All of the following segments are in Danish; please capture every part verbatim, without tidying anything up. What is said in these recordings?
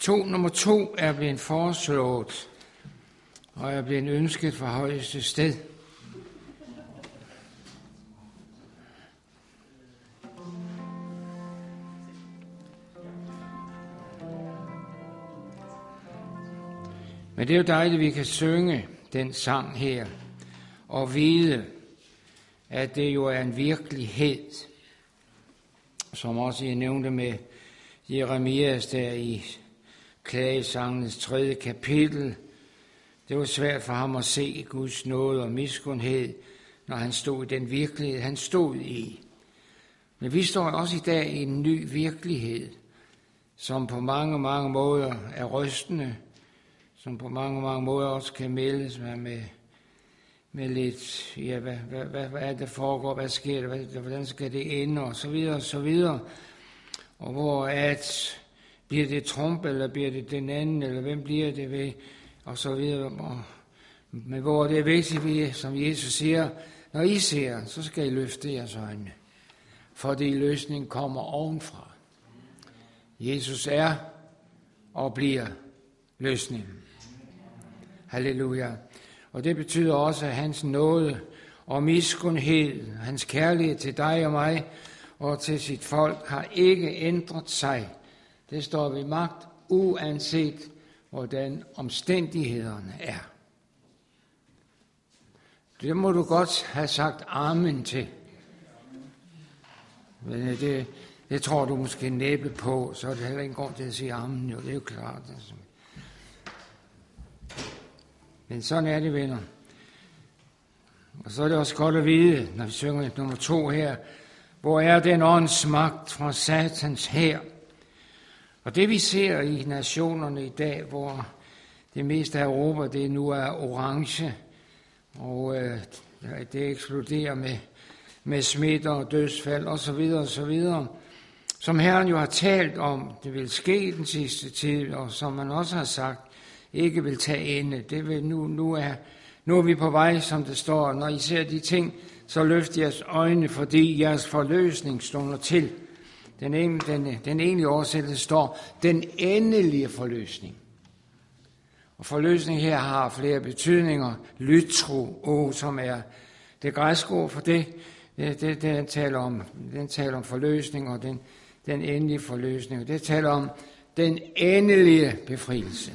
To, nummer to er blevet foreslået, og er blevet ønsket fra højeste sted. Men det er jo dejligt, at vi kan synge den sang her, og vide, at det jo er en virkelighed, som også jeg nævnte med Jeremias der i klagesangens tredje kapitel. Det var svært for ham at se Guds nåde og miskundhed, når han stod i den virkelighed, han stod i. Men vi står også i dag i en ny virkelighed, som på mange, mange måder er rystende, som på mange, mange måder også kan meldes med, med lidt, ja, hvad, hvad, hvad, hvad er det, der foregår, hvad sker der, hvad, hvordan skal det ende, og så videre, og så videre. Og hvor at, bliver det Trump, eller bliver det den anden, eller hvem bliver det ved, og så videre. Og, men hvor det er vigtigt, som Jesus siger, når I ser, så skal I løfte jeres øjne, fordi løsningen kommer ovenfra. Jesus er og bliver løsningen. Halleluja. Og det betyder også, at hans nåde og miskundhed, hans kærlighed til dig og mig og til sit folk, har ikke ændret sig. Det står ved magt, uanset hvordan omstændighederne er. Det må du godt have sagt amen til. Men det, det tror du måske næppe på, så er det heller ikke grund til at sige amen. Jo, det er jo klart. Altså. Men sådan er det, venner. Og så er det også godt at vide, når vi synger nummer to her, hvor er den ånds magt fra satans hær. Og det vi ser i nationerne i dag, hvor det meste af Europa, det nu er orange, og øh, det eksploderer med, med smitter og dødsfald osv. osv., som Herren jo har talt om, det vil ske den sidste tid, og som man også har sagt, ikke vil tage ende. Det vil nu, nu, er, nu er vi på vej, som det står. Når I ser de ting, så løft jeres øjne, fordi jeres forløsning stunder til. Den, ene, den, den egentlige oversættelse står, den endelige forløsning. Og forløsning her har flere betydninger. Lytro, o, som er det græske ord for det, det, det, det den, taler om, den taler om forløsning, og den, den endelige forløsning. Det taler om den endelige befrielse.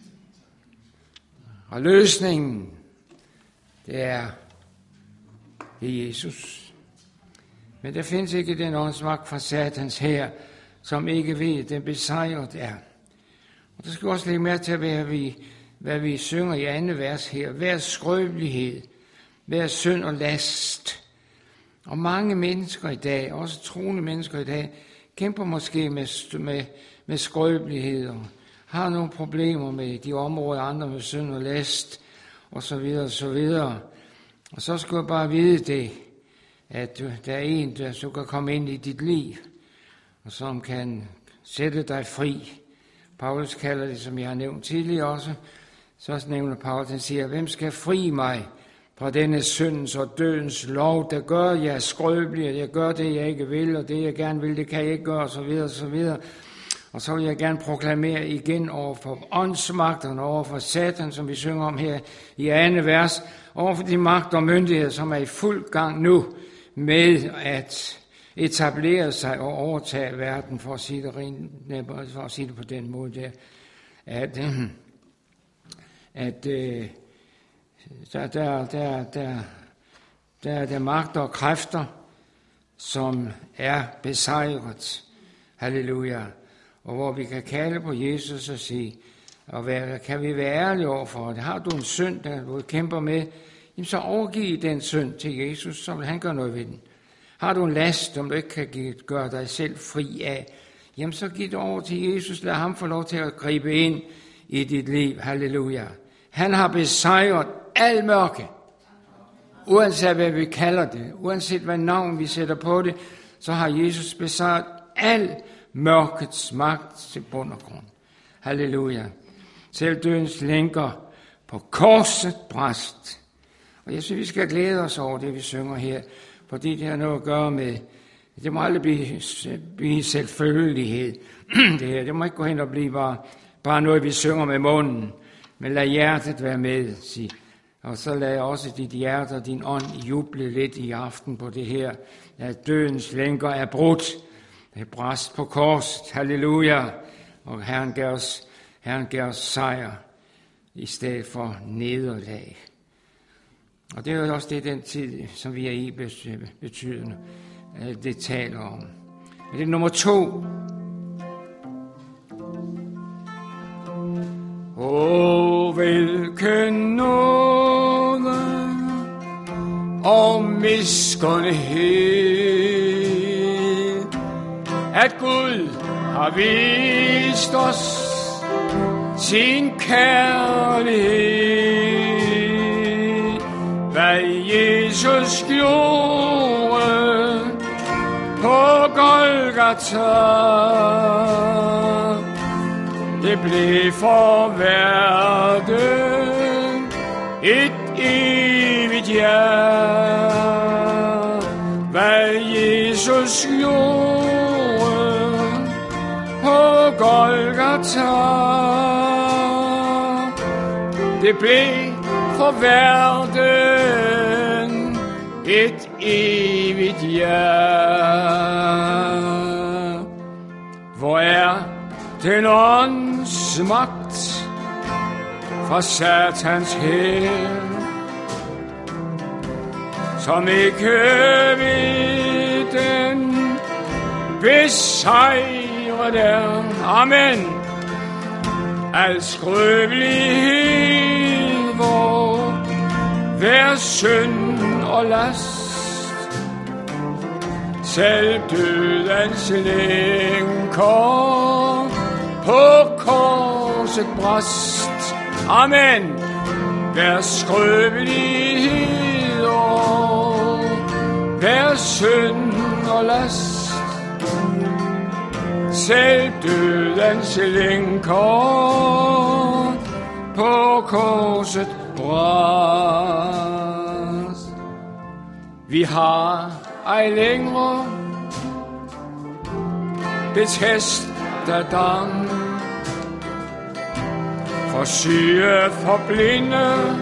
Og løsningen, det er, det er Jesus. Men der findes ikke den åndsmagt fra satans hær, som ikke ved, den besejret er. Og der skal vi også lægge mærke til, hvad vi, hvad vi synger i andet vers her. Hver skrøbelighed, hver synd og last. Og mange mennesker i dag, også troende mennesker i dag, kæmper måske med, med, med skrøbeligheder, har nogle problemer med de områder, andre med synd og last, og så videre, og så videre. Og så skal jeg bare vide det, at der er en, der så kan komme ind i dit liv, og som kan sætte dig fri. Paulus kalder det, som jeg har nævnt tidligere også, så nævner Paulus, han siger, hvem skal fri mig fra denne syndens og dødens lov, der gør jeg skrøbelig, og jeg gør det, jeg ikke vil, og det, jeg gerne vil, det kan jeg ikke gøre, og så videre, og så videre. Og så vil jeg gerne proklamere igen over for åndsmagterne, over for Satan, som vi synger om her i andet vers, over for de magter og myndigheder, som er i fuld gang nu med at etablere sig og overtage verden, for at sige det, rent, for at sige det på den måde der, at, at der, der, der, der, der er der magter og kræfter, som er besejret. Halleluja. Og hvor vi kan kalde på Jesus og sige, og være, kan vi være ærlige overfor det. Har du en synd, der du kæmper med, jamen så overgiv den synd til Jesus, så vil han gøre noget ved den. Har du en last, som du ikke kan give, gøre dig selv fri af, jamen så giv det over til Jesus. Lad ham få lov til at gribe ind i dit liv. Halleluja. Han har besejret al mørke. Uanset hvad vi kalder det, uanset hvad navn vi sætter på det, så har Jesus besejret al mørkets magt til bund og grund. Halleluja. Selv dødens lænker på korset bræst. Og jeg synes, vi skal glæde os over det, vi synger her, fordi det har noget at gøre med, Det må aldrig blive, blive selvfølgelighed. Det her, det må ikke gå hen og blive bare, bare noget, vi synger med munden. Men lad hjertet være med, sig. Og så lad også dit hjerte og din ånd juble lidt i aften på det her, at dødens lænker er brudt. Det er brast på korset. Halleluja. Og Herren gav os, Herren gav os sejr i stedet for nederlag. Og det er jo også det, den tid, som vi er i, betydende, det taler om. Men det er nummer to. Åh, hvilken nåde og miskundighed, at Gud har vist os sin kærlighed. Hvad Jesus gjorde på Golgata, det blev for verden et evigt ja. Hvad Jesus gjorde på Golgata, det blev for verden et evigt ja. Hvor er den ånds magt fra Satans hær, som ikke ved den besejre der. Amen. Al skrøbelighed, hvor hver synd og last, selv dødens lænker på korset brast. Amen. Hver skrøbelighed og hver synd og last, selv dødens lænker på korset brast. Vi har ej længere betestet dam, for syge, for blinde,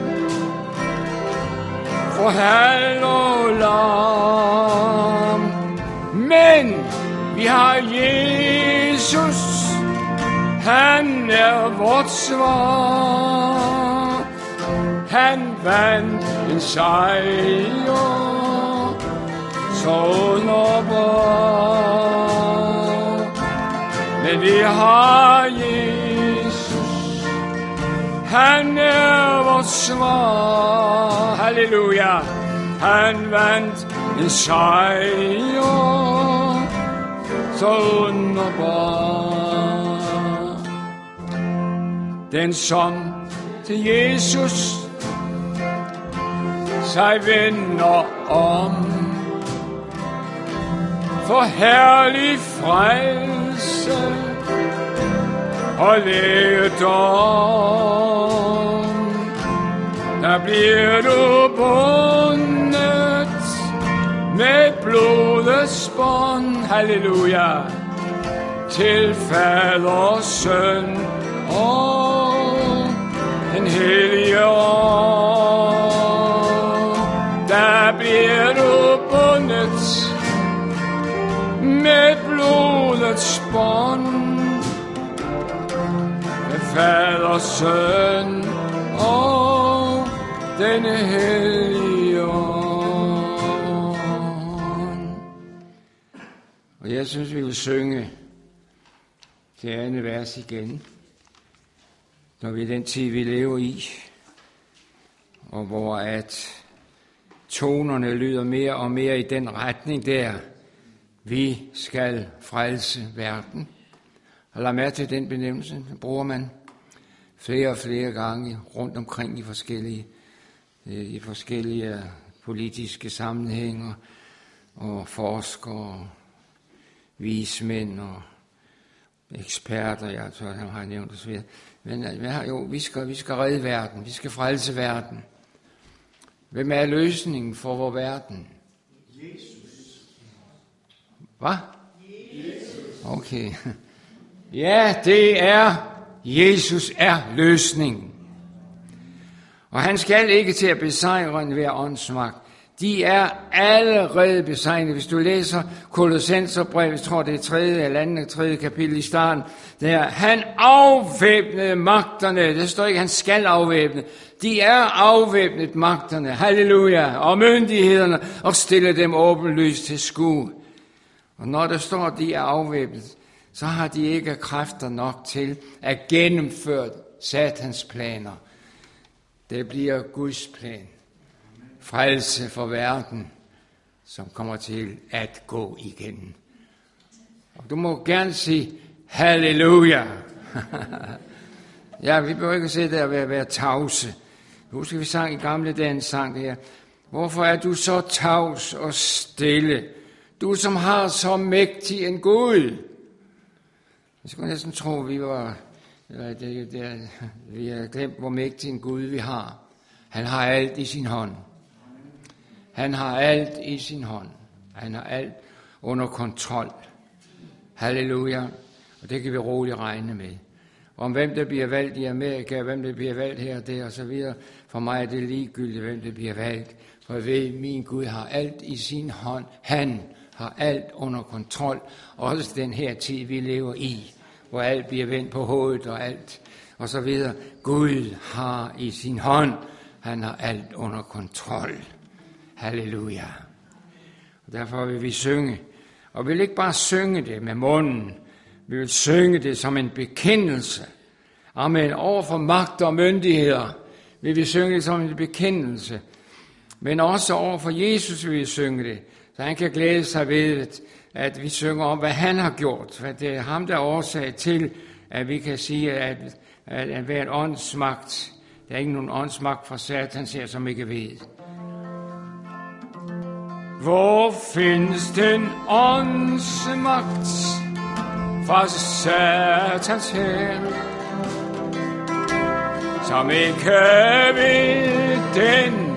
for halv og lam. Men vi har Jesus, han er vort svar. Han vandt en sejr, så underbar. Men vi har Jesus, han er vort svar. Halleluja. Han vandt en sejr, så underbar. Den som til Jesus sig vender om, for herlig frelse og lægedom, der bliver du bundet med blodets bånd. Halleluja. Til Fader, Søn og den hellige ånd, der bliver du bundet med blodets bånd, med Fader, Søn og den hellige ånd. Og jeg synes, vi vil synge det andet vers igen, når vi er den tid, vi lever i, og hvor at tonerne lyder mere og mere i den retning der, vi skal frelse verden. Og lad mærke til den benævnelse, bruger man flere og flere gange rundt omkring i forskellige, i forskellige politiske sammenhænge, og forskere, vismænd og eksperter, jeg tror, han har nævnt det så videre. Men jo, vi skal, vi skal redde verden, vi skal frelse verden. Hvem er løsningen for vores verden? Jesus. Hvad? Okay. Ja, det er, Jesus er løsningen. Og han skal ikke til at besejre enhver åndsmagt. De er allerede besejret. Hvis du læser Kolossenserbrevet, jeg tror det er tredje eller andet tredje kapitel i starten, der han afvæbnede magterne. Det står ikke, han skal afvæbne. De er afvæbnet magterne, halleluja, og myndighederne, og stille dem åbenlyst til skue. Og når der står, at de er afvæbnet, så har de ikke kræfter nok til at gennemføre Satans planer. Det bliver Guds plan. Frelse for verden, som kommer til at gå igen. Og du må gerne sige, halleluja. Ja, vi behøver ikke sidde der og være, være tavse. Husk, vi sang i gamle dage en sang her. Hvorfor er du så tavs og stille? Du som har så mægtig en Gud. Jeg skulle næsten tro, vi var, eller det, det, vi har glemt, hvor mægtig en Gud vi har. Han har alt i sin hånd. Han har alt i sin hånd. Han har alt under kontrol. Halleluja. Og det kan vi roligt regne med. Om hvem der bliver valgt i Amerika, hvem der bliver valgt her og der og så videre. For mig er det ligegyldigt, hvem der bliver valgt. For jeg ved, min Gud har alt i sin hånd. Han har alt under kontrol. Også den her tid, vi lever i, hvor alt bliver vendt på hovedet og alt og så videre. Gud har i sin hånd. Han har alt under kontrol. Halleluja. Og derfor vil vi synge. Og vi vil ikke bare synge det med munden. Vi vil synge det som en bekendelse. Amen. Overfor magt og myndigheder vil vi synge det som en bekendelse. Men også overfor Jesus vil vi synge det. Så han kan glæde sig ved, at vi synger om, hvad han har gjort. For det er ham, der er årsag til, at vi kan sige, at, at, at hver åndsmagt, der er ikke nogen åndsmagt fra Satans her, som ikke ved. Hvor findes den åndsmagt fra Satans her, som ikke ved den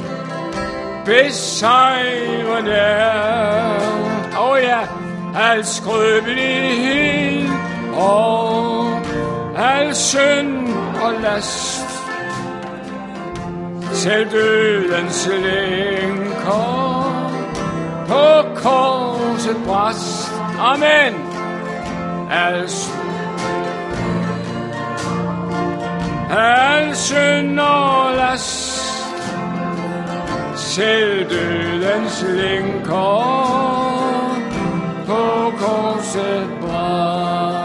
besejrende er? Åh oh ja, al skrøbelighed og al synd og last, selv dødens lænker på korset brast. Amen. Al, al synd og last, selv dødens lænker på korset brast.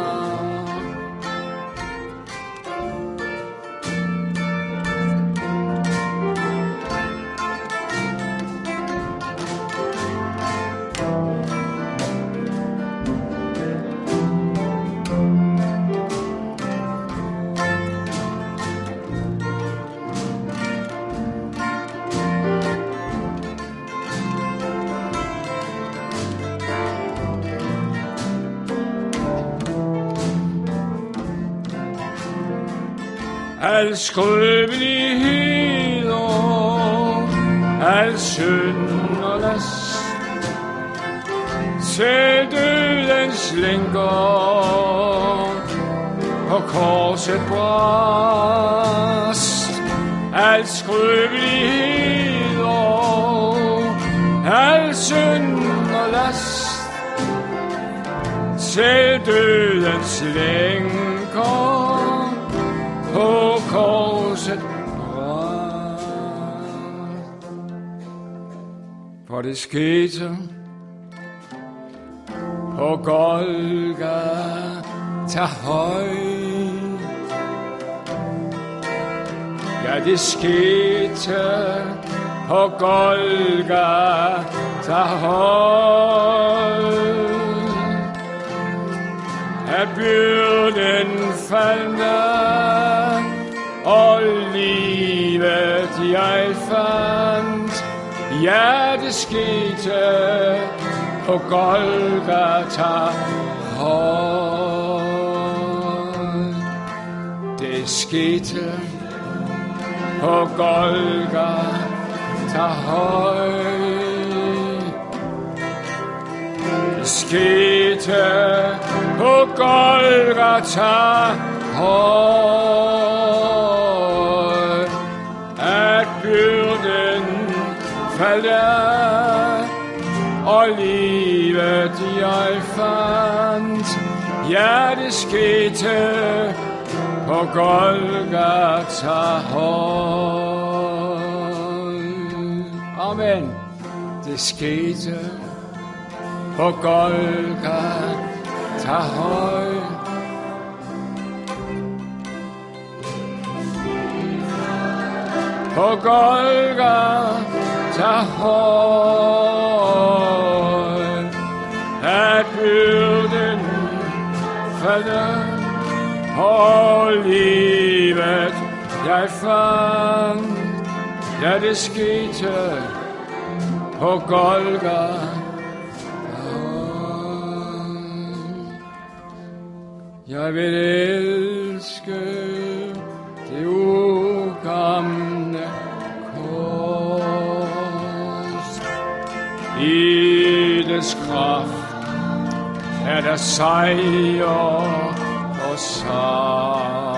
Al skrøbelighed og al synd og last, selv dødens lænker på korset brast. Al skrøbelighed og al synd og last, selv dødens lænker på korset brast. For det skete på Golgata høj. Ja, det skete på Golgata høj. At byrden faldt og livet jeg fandt. Ja, det skete på Golgata høj. Det skete på Golgata høj. skete på Golgata høj, at byrden faldt og livet jeg fandt. Ja, det skete på Golgata høj. Amen. Det skete på Golgata høj. På Golgata høj, at byrden faldt og livet jeg fandt. Ja, det skete på Golgata. Jeg vil elske det ugamle kors. I dets kraft er der sejr og sang.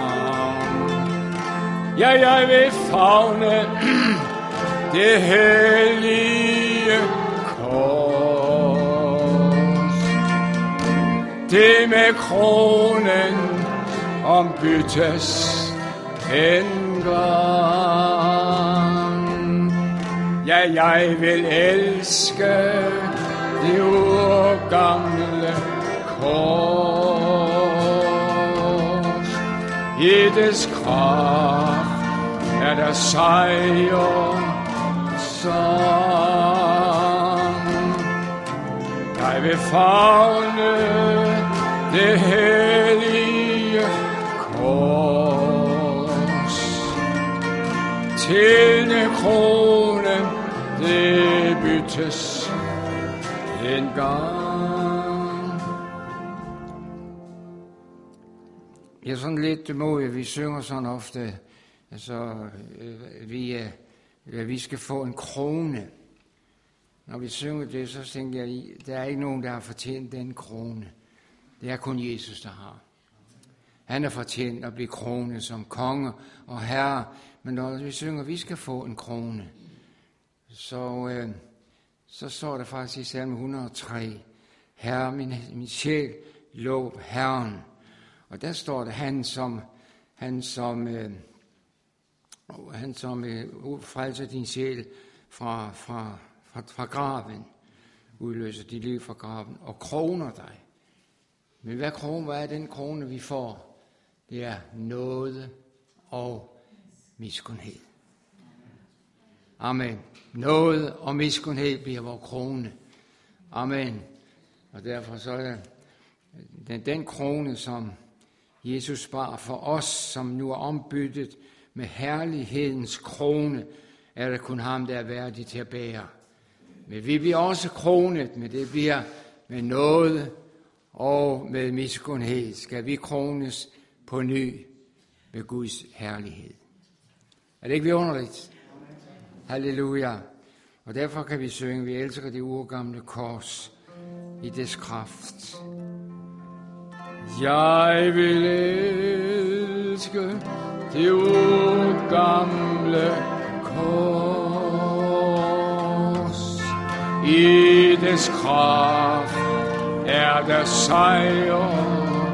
Ja, jeg vil favne det hellige kors. Det med kronen ombyttes en gang. Ja, jeg vil elske det urgamle kors. I dets kraft er der sejr og sang. Jeg vil favne det hellige kors. Til den kronen det byttes en gang. Jeg er sådan lidt mod, vi synger sådan ofte, altså, vi, at vi skal få en krone. Når vi synger det, så tænker jeg, der er ikke nogen, der har fortjent den krone. Det er kun Jesus, der har. Han er fortjent at blive kronet som konge og herre. Men når vi synger, vi skal få en krone, så, øh, så står der faktisk i salme et hundrede og tre, Herre, min, min sjæl, lov Herren. Og der står det, han som, han som, øh, han som øh, frelser din sjæl fra, fra, fra, fra graven, udløser dit liv fra graven og kroner dig. Men hvad, krone, hvad er den krone, vi får? Det er nåde og miskunnhed. Amen. Nåde og miskunnhed bliver vores krone. Amen. Og derfor så er den, den krone, som Jesus bar for os, som nu er ombyttet med herlighedens krone, er det kun ham, der er værdig til at bære. Men vi bliver også kronet, men det bliver med nåde og med miskunnhed. Skal vi krones på ny med Guds herlighed. Er det ikke vidunderligt? Halleluja. Og derfor kan vi synge, vi elsker det urgamle kors i dets kraft. Jeg vil elske det urgamle kors. I dets kraft er der sejr.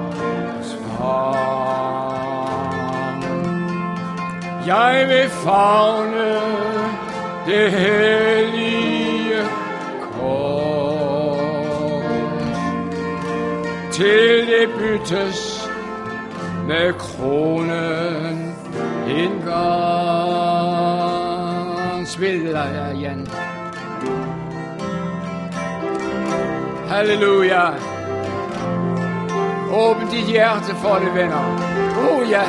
Jeg vil favne det hellige kors, til det byttes med kronen en gang. Spiller jeg igen. Halleluja. Åbn dit hjerte for det, venner. Oh ja.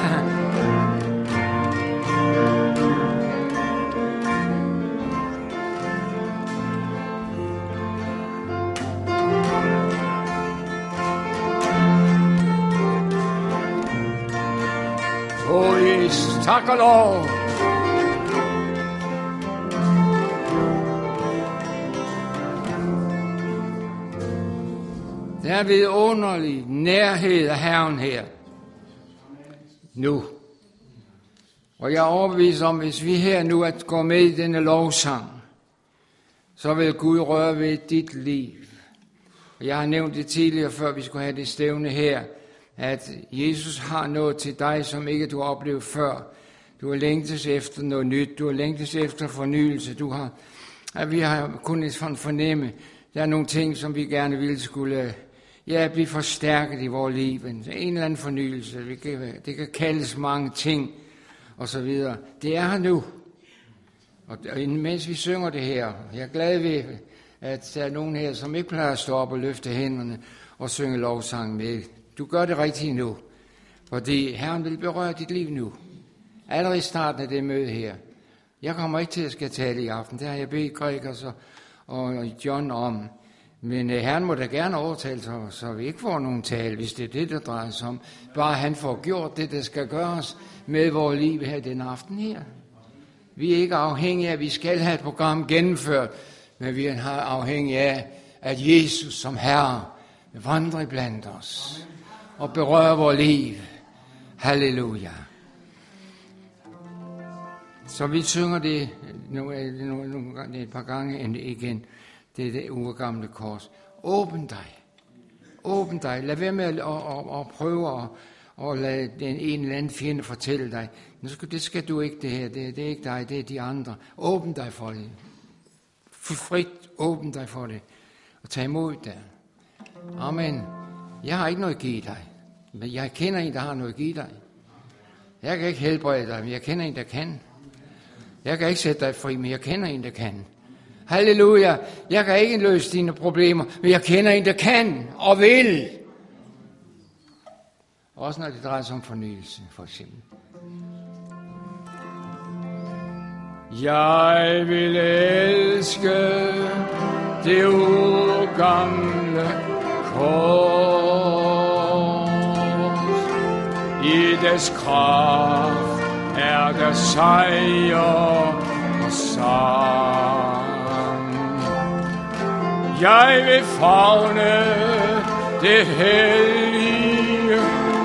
Tak og lov. Der er vidunderlig nærhed af Herren her. Nu. Og jeg er overbevist om, hvis vi her nu at gå med i denne lovsang, så vil Gud røre ved dit liv. Og jeg har nævnt det tidligere, før vi skulle have det stævne her, at Jesus har noget til dig, som ikke du har oplevet før. Du har længtes efter noget nyt, du har længtes efter fornyelse, du har, at vi har kunnet fornemme, der er nogle ting, som vi gerne ville skulle ja, blive forstærket i vores liv. En eller anden fornyelse, det kan, det kan kaldes mange ting, og så videre. Det er her nu. Og mens vi synger det her, jeg er glad ved, at der er nogen her, som ikke plejer at stå op og løfte hænderne og synge lovsang med. Du gør det rigtigt nu, fordi Herren vil berøre dit liv nu. Allerede i starten af det møde her. Jeg kommer ikke til at skal tale i aften, det har jeg bedt Gregers og, og John om. Men uh, Herren må da gerne overtale sig, så vi ikke får nogen tale, hvis det er det, der drejer sig om. Bare han får gjort det, der skal gøres med vores liv her den aften her. Vi er ikke afhængige af, at vi skal have et program gennemført, men vi er afhængige af, at Jesus som Herre vandrer blandt os og berører vores liv. Halleluja. Så vi synger det nogle, nogle, nogle, et par gange igen. Det er det urgamle kors. Åbn dig. Åbn dig. Lad være med at, at, at, at prøve at, at lade den en eller anden fjende fortælle dig. Det skal du ikke det her. Det, det er ikke dig, det er de andre. Åbn dig for det. Frit åbn dig for det. Og tag imod det. Amen. Jeg har ikke noget at give dig. Men jeg kender en, der har noget at give dig. Jeg kan ikke helbrede dig, men jeg kender en, der kan. Jeg kan ikke sætte dig fri, men jeg kender en, der kan. Halleluja. Jeg kan ikke løse dine problemer, men jeg kender en, der kan og vil. Også når det drejer sig om fornyelse, for eksempel. Jeg vil elske det urgamle kors. I dets kraft er der sejr og sang. Jeg vil favne det hellige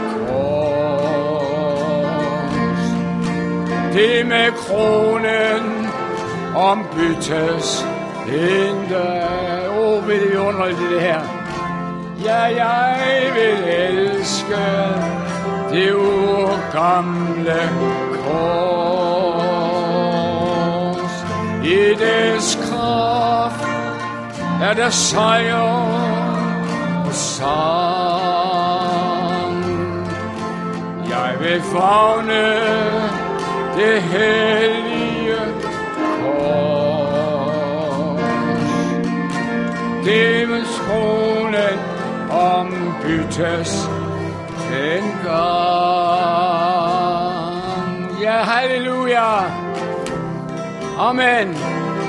kors. Det med kronen ombyttes ikke. Åh, oh, vil det underligt det her. Ja, jeg vil elske det urgamle kors. I dets kraft er der sejr og sang. Jeg vil favne det hellige kors. Djævelens kronen ombyttes en gang. Ja, halleluja. Amen.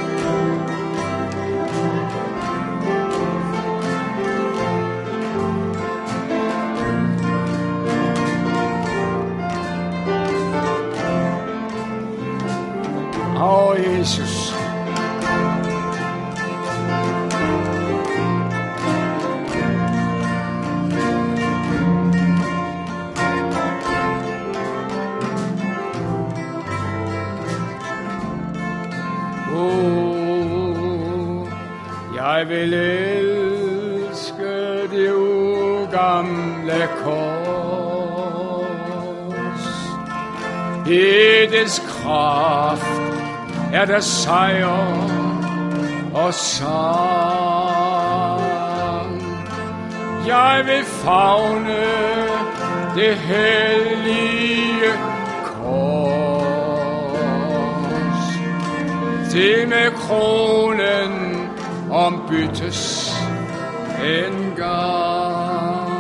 Åh, oh, Jesus. Oh, jeg vil elske det urgamle kors. I dets kraft er der sejr og sang. Jeg vil favne det hellige kors. Det med kronen ombyttes en gang.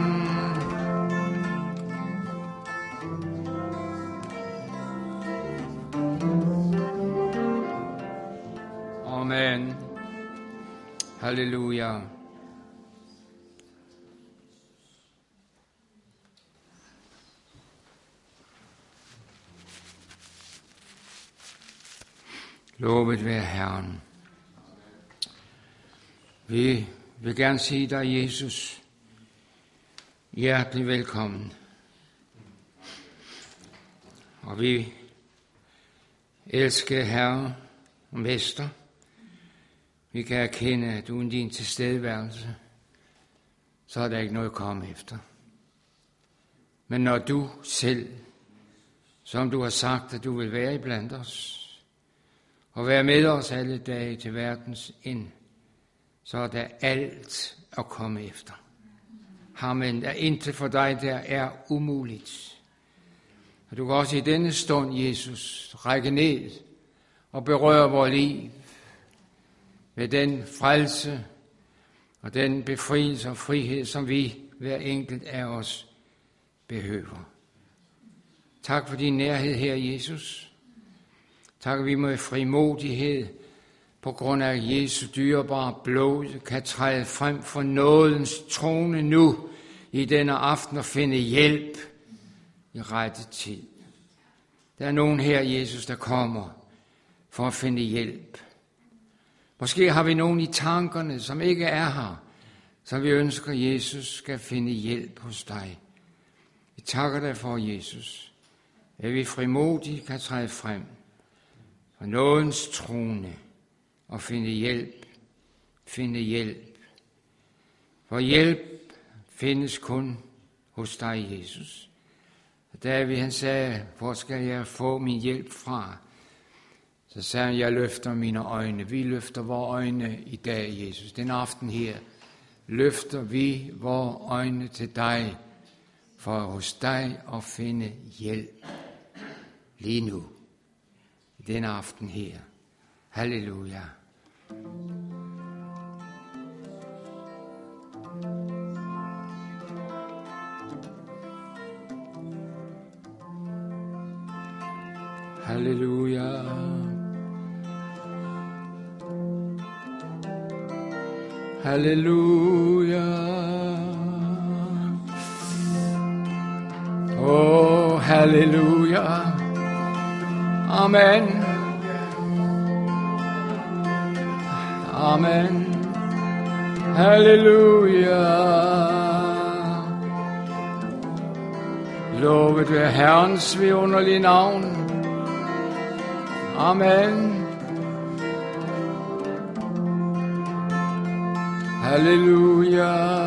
Amen. Halleluja. Lovet være Herren. Vi vil gerne sige dig, Jesus, Hjertelig velkommen. Og vi elsker Herre og Mester. Vi kan erkende, at uden din tilstedeværelse, så er der ikke noget at komme efter. Men når du selv, som du har sagt, at du vil være iblandt os, og være med os alle dage til verdens ende, så er der alt at komme efter. Amen. Der er intet for dig, der er umuligt. Og du kan også i denne stund, Jesus, række ned og berøre vores liv med den frelse og den befrielse og frihed, som vi, hver enkelt af os, behøver. Tak for din nærhed her, Jesus. Tak, at vi med frimodighed på grund af Jesu dyrebare blod kan træde frem for nådens trone nu i denne aften og finde hjælp i rette tid. Der er nogen her, Jesus, der kommer for at finde hjælp. Måske har vi nogen i tankerne, som ikke er her, så vi ønsker, at Jesus skal finde hjælp hos dig. Vi takker dig for, Jesus, at vi frimodigt kan træde frem for nådens trone og finde hjælp, finde hjælp. For hjælp findes kun hos dig, Jesus. Og David, han sagde, hvor skal jeg få min hjælp fra? Så sagde han, jeg løfter mine øjne. Vi løfter vores øjne i dag, Jesus. Den aften her løfter vi vores øjne til dig, for hos dig at finde hjælp lige nu, i den aften her. Halleluja. Halleluja. Halleluja. Oh, halleluja. Amen. Amen. Halleluja. Lovet være Herrens vidunderlige navn. Amen. Halleluja.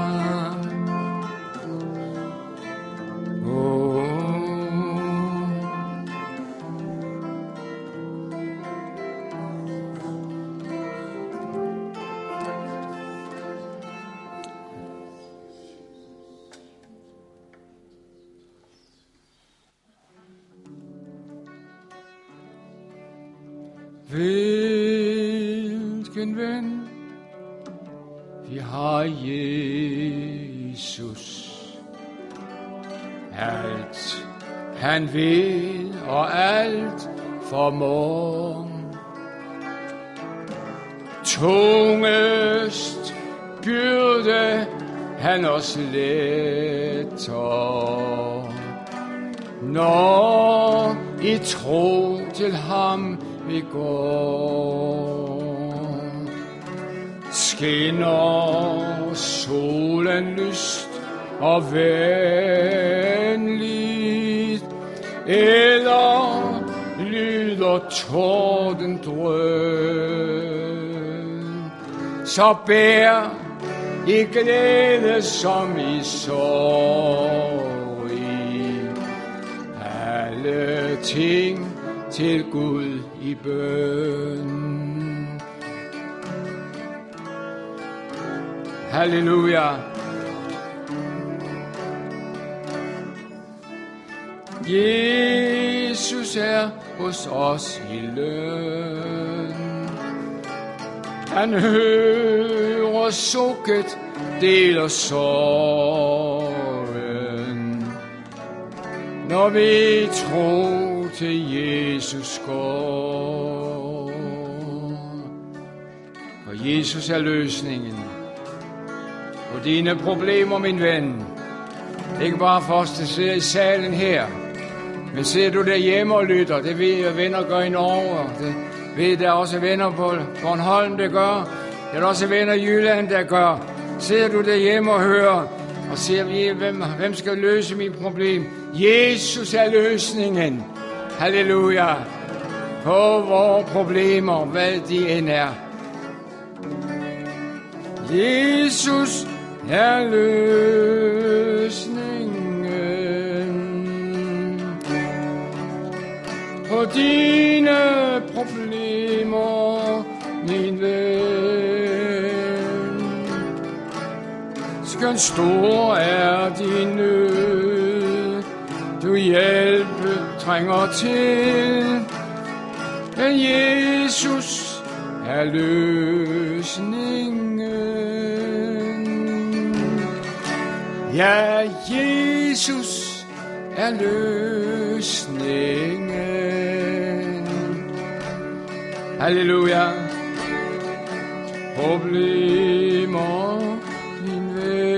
Hvilken ven vi har, Jesus. Alt han ved og alt formår. Tungest byrde han os letter, når i tro til ham vi går. Skinner solen lyst og venligt, eller lyder torden drøn, så bær i glæde som i sorg, i alle ting til Gud i bøn. Halleluja. Jesus er hos os i løn. Han hører sukket, deler sorgen, når vi tror til Jesus går. For Jesus er løsningen på dine problemer, min ven. Ikke bare for os, der sidder i salen her, men sidder du derhjemme og lytter. Det ved jeg, venner gør i Norge. Det ved der også venner på Bornholm, der gør. Det er også venner i Jylland, der gør. Sidder du derhjemme og hører, Og ser vi, hvem, hvem skal løse mit problem? Jesus er løsningen. Halleluja. På vores problemer, hvad de end er. Jesus er løsningen på dine problemer, min ven. Skønt stor er din nød, du hjælpe trænger til, men Jesus er løsningen. Ja, Jesus er løsningen. Halleluja. Problemer, min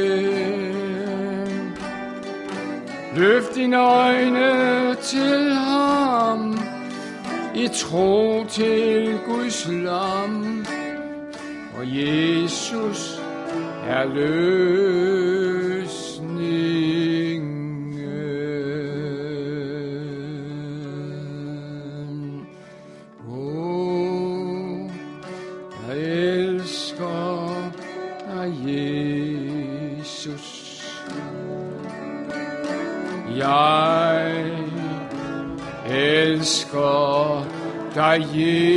ven. Løft dine øjne til ham, i tro til Guds lam, og Jesus er løsningen. Åh, jeg elsker dig, Jesus. Jeg elsker dig,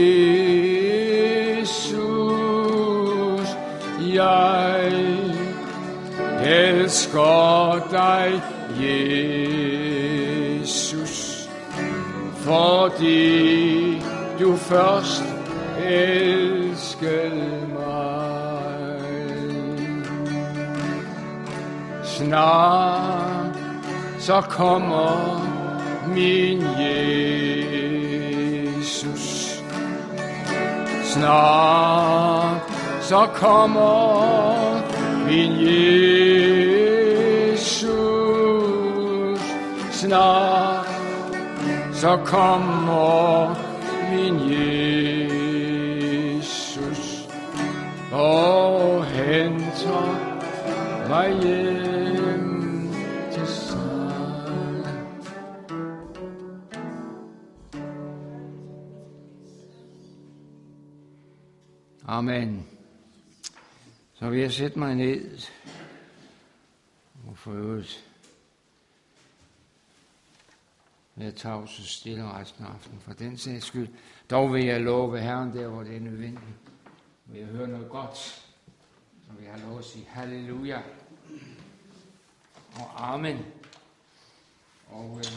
Jesus. Jeg elsker dig, Jesus, fordi du først elskede mig. Snart så kommer min Jesus. Snart så kommer min Jesus. Snart så kommer min Jesus og henter mig hjem til sig. Amen. Så vil jeg sætte mig ned og for øvrigt være tavs og stille resten af aftenen for den sags skyld. Dog vil jeg love Herren der, hvor det er nødvendigt. Vil jeg høre noget godt, så vil jeg have lov at sige halleluja og amen. Og øh,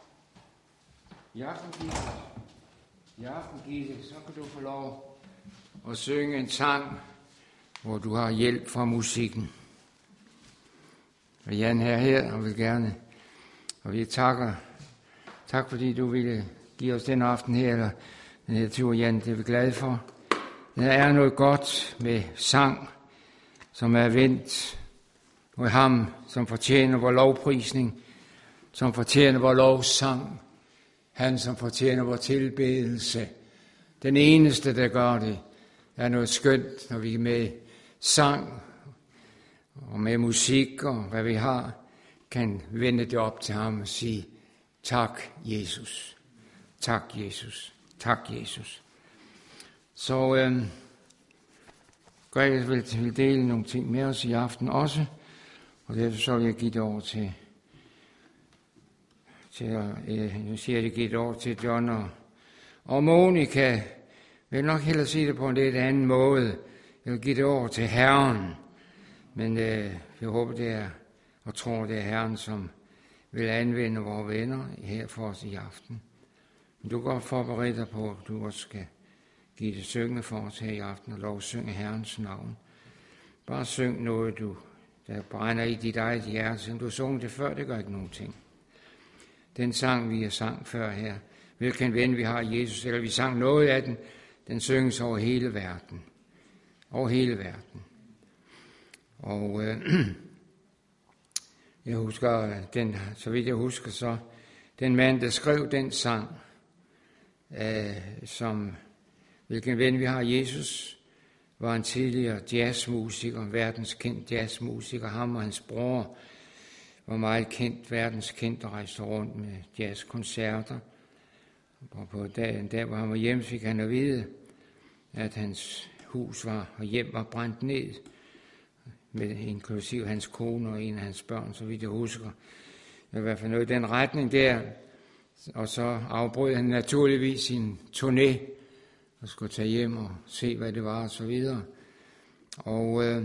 i aften, Gitte, i aften, Gitte, så kan du få lov at synge en sang, hvor du har hjælp fra musikken. Og Jan er her og vil gerne, og vi takker, tak fordi du ville give os den aften her, eller den her tur, Jan, det er vi glade for. Der er noget godt med sang, som er vendt mod ham, som fortjener vor lovprisning, som fortjener vor lovsang, han som fortjener vor tilbedelse. Den eneste, der gør det, er noget skønt, når vi er med sang og med musik og hvad vi har, kan vende det op til ham og sige, tak Jesus, tak Jesus, tak Jesus. Så øh, Gregers vil, vil dele nogle ting med os i aften også, og derfor så vil jeg give det over til, til øh, nu siger jeg, jeg give det over til John og, og Monika. Jeg vil nok hellere sige det på en lidt anden måde. Jeg vil give det over til Herren, men øh, jeg håber det er, og tror det er Herren, som vil anvende vores venner her for os i aften. Men du kan godt forberede dig på, at du også skal give det syngende for os her i aften, og lov synge Herrens navn. Bare syng noget, du, der brænder i dit eget hjerte, som du har sunget det før, det gør ikke nogen ting. Den sang, vi har sang før her, hvilken ven vi har Jesus, eller vi sang noget af den, den synges over hele verden. Over hele verden. Og øh, jeg husker, den, så vidt jeg husker, så den mand, der skrev den sang, øh, som hvilken ven vi har Jesus, var en tidligere jazzmusiker, verdenskendt jazzmusiker. Ham og hans bror var meget kendt, verdenskendt, og rejste rundt med jazzkoncerter. Og på dagen, der hvor han var hjemme, fik han at vide, at hans hus var, og hjem var brændt ned, med inklusiv hans kone og en af hans børn, så vidt jeg husker. Det var i hvert fald noget i den retning der. Og så afbrød han naturligvis sin turné, og skulle tage hjem og se, hvad det var, og så videre. Og, øh,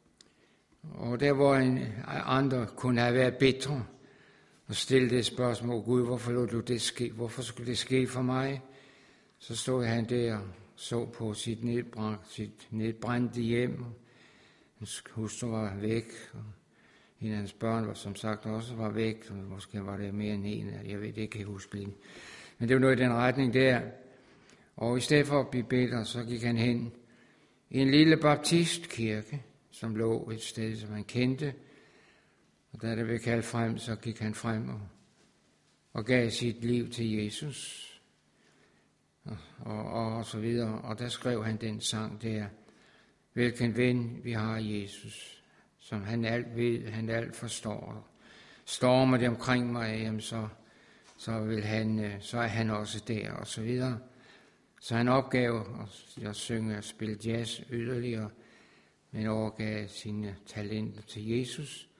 og der, hvor en, andre kunne have været bitre, og stille det spørgsmål, Gud, hvorfor lod du det ske? Hvorfor skulle det ske for mig? Så stod han der og så på sit nedbrændt, sit nedbrændte hjem. Hans hustru var væk, og en af hans børn var som sagt også var væk. Måske var det mere end en, jeg ved det ikke, jeg huske det. Men det var noget i den retning der. Og i stedet for at blive bitter, så gik han hen i en lille baptistkirke, som lå et sted, som han kendte. Og da det blev kaldt frem, så gik han frem og, og gav sit liv til Jesus. Og, og, og så videre. Og der skrev han den sang der, hvilken ven vi har Jesus, som han alt ved, han alt forstår. Stormer det omkring mig, jamen så, så, vil han, så er han også der, og så videre. Så han opgav at synge og spille jazz yderligere, men overgav sine talenter til Jesus.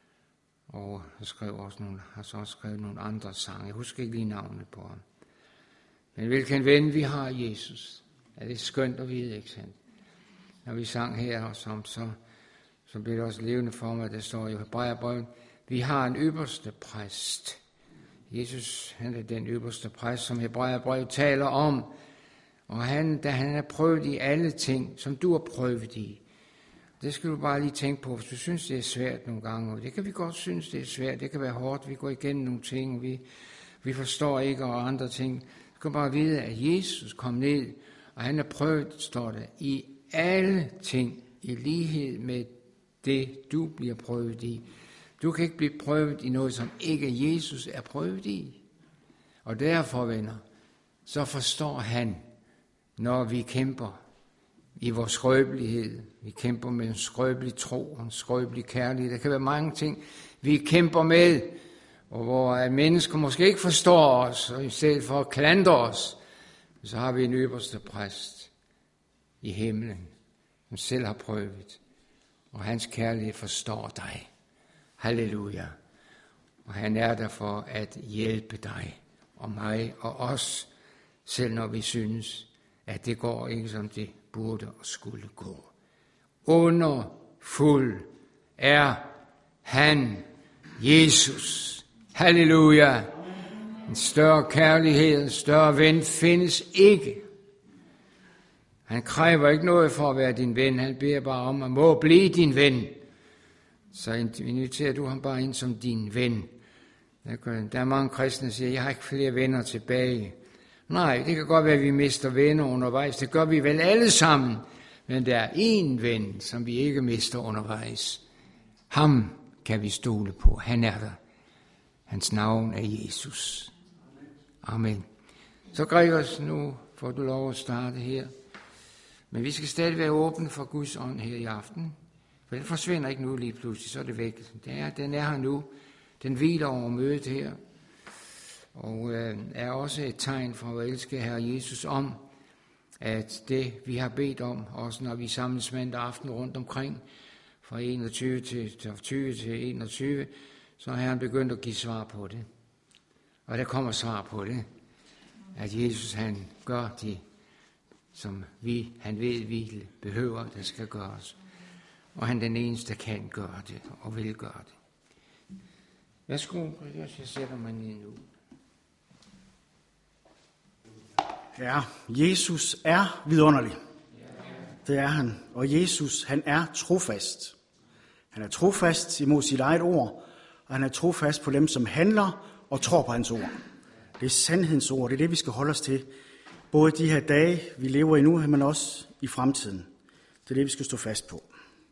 Og han skrev også nogle, har så også skrevet nogle andre sange. Jeg husker ikke lige navnet på ham. Men hvilken ven vi har, Jesus. Er det skønt at vide, ikke sandt? Når vi sang her, og som, så, så bliver det også levende for mig, der står i Hebræerbrevet, vi har en ypperste præst. Jesus, han er den ypperste præst, som Hebræerbrevet taler om. Og han, da han er prøvet i alle ting, som du har prøvet i, det skal du bare lige tænke på, hvis du synes, det er svært nogle gange. Og det kan vi godt synes, det er svært. Det kan være hårdt. Vi går igennem nogle ting. Vi, vi forstår ikke og andre ting. Du kan bare vide, at Jesus kom ned, og han er prøvet, står der, i alle ting, i lighed med det, du bliver prøvet i. Du kan ikke blive prøvet i noget, som ikke Jesus er prøvet i. Og derfor, venner, så forstår han, når vi kæmper i vores skrøbelighed. Vi kæmper med en skrøbelig tro og en skrøbelig kærlighed. Der kan være mange ting, vi kæmper med, og hvor mennesker måske ikke forstår os, og i stedet for at klandre os, så har vi en øverste præst i himlen, som selv har prøvet, og hans kærlighed forstår dig. Halleluja. Og han er der for at hjælpe dig og mig og os, selv når vi synes, at det går ikke som det burde og skulle gå. Underfuld er han, Jesus. Halleluja. En større kærlighed, en større ven findes ikke. Han kræver ikke noget for at være din ven. Han beder bare om, at må blive din ven. Så inviterer du ham bare ind som din ven. Der er mange kristne, der siger, jeg har ikke flere venner tilbage. Nej, det kan godt være, at vi mister venner undervejs. Det gør vi vel alle sammen. Men der er én ven, som vi ikke mister undervejs. Ham kan vi stole på. Han er der. Hans navn er Jesus. Amen. Så Gregers, nu får du lov at starte her. Men vi skal stadig være åbne for Guds ånd her i aften. For den forsvinder ikke nu lige pludselig, så er det væk. Den er, den er her nu. Den hviler over mødet her. Og øh, er også et tegn for at elske Herre Jesus om, at det vi har bedt om, også når vi samles mandag aften rundt omkring, fra enogtyve til tyve til enogtyve, så har han begyndt at give svar på det. Og der kommer svar på det, at Jesus han gør det, som vi, han ved, vi behøver, der skal gøres. Og han den eneste, der kan gøre det og vil gøre det. Værsgo, jeg sætter mig ned nu. Ja, Jesus er vidunderlig. Det er han. Og Jesus, han er trofast. Han er trofast imod sit eget ord, og han er trofast på dem, som handler og tror på hans ord. Det er sandhedens ord, det er det, vi skal holde os til. Både de her dage, vi lever i nu, men også i fremtiden. Det er det, vi skal stå fast på.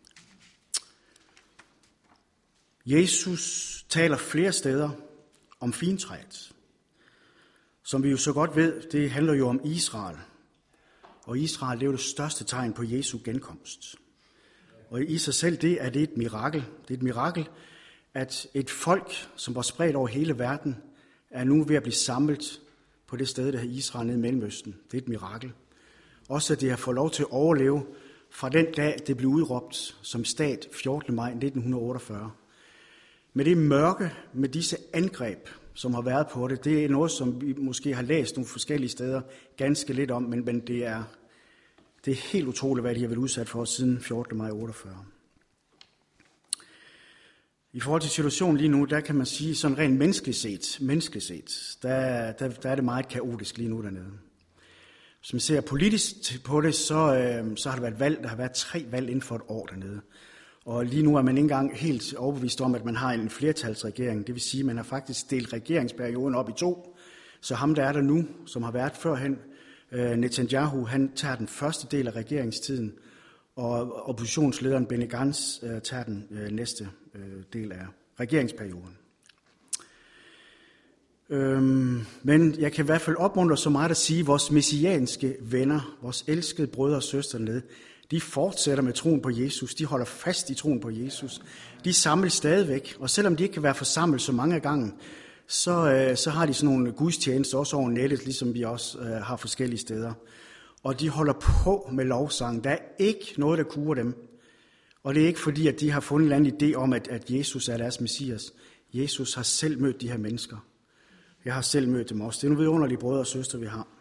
Jesus taler flere steder om fintræet. Som vi jo så godt ved, det handler jo om Israel. Og Israel, det er jo det største tegn på Jesu genkomst. Og i sig selv, det er det et mirakel. Det er et mirakel, at et folk, som var spredt over hele verden, er nu ved at blive samlet på det sted, der hedder Israel nede i Mellemøsten. Det er et mirakel. Også at det har fået lov til at overleve fra den dag, det blev udråbt som stat fjortende maj nitten otteogfyrre. Med det mørke, med disse angreb, som har været på det, det er noget, som vi måske har læst nogle forskellige steder ganske lidt om, men, men det, er, det er helt utroligt, hvad de har været udsat for siden fjortende maj otteogfyrre. I forhold til situationen lige nu, der kan man sige, sådan rent menneskeligt set, menneskeligt set der, der, der er det meget kaotisk lige nu dernede. Hvis man ser politisk på det, så, øh, så har der været valg, der har været tre valg inden for et år dernede. Og lige nu er man ikke engang helt overbevist om, at man har en flertalsregering. Det vil sige, at man har faktisk delt regeringsperioden op i to. Så ham, der er der nu, som har været førhen, Netanyahu, han tager den første del af regeringstiden, og oppositionslederen Benny Gantz tager den næste del af regeringsperioden. Men jeg kan i hvert fald opmuntre så meget at sige, at vores messianske venner, vores elskede brødre og søstre dernede, de fortsætter med troen på Jesus. De holder fast i troen på Jesus. De samles stadigvæk. Og selvom de ikke kan være forsamlet så mange gange, så, så har de sådan nogle gudstjenester også over nettet, ligesom vi også uh, har forskellige steder. Og de holder på med lovsang. Der er ikke noget, der kurer dem. Og det er ikke fordi, at de har fundet en eller anden idé om, at, at Jesus er deres messias. Jesus har selv mødt de her mennesker. Jeg har selv mødt dem også. Det er nogle vidunderlige brødre og søstre, vi har.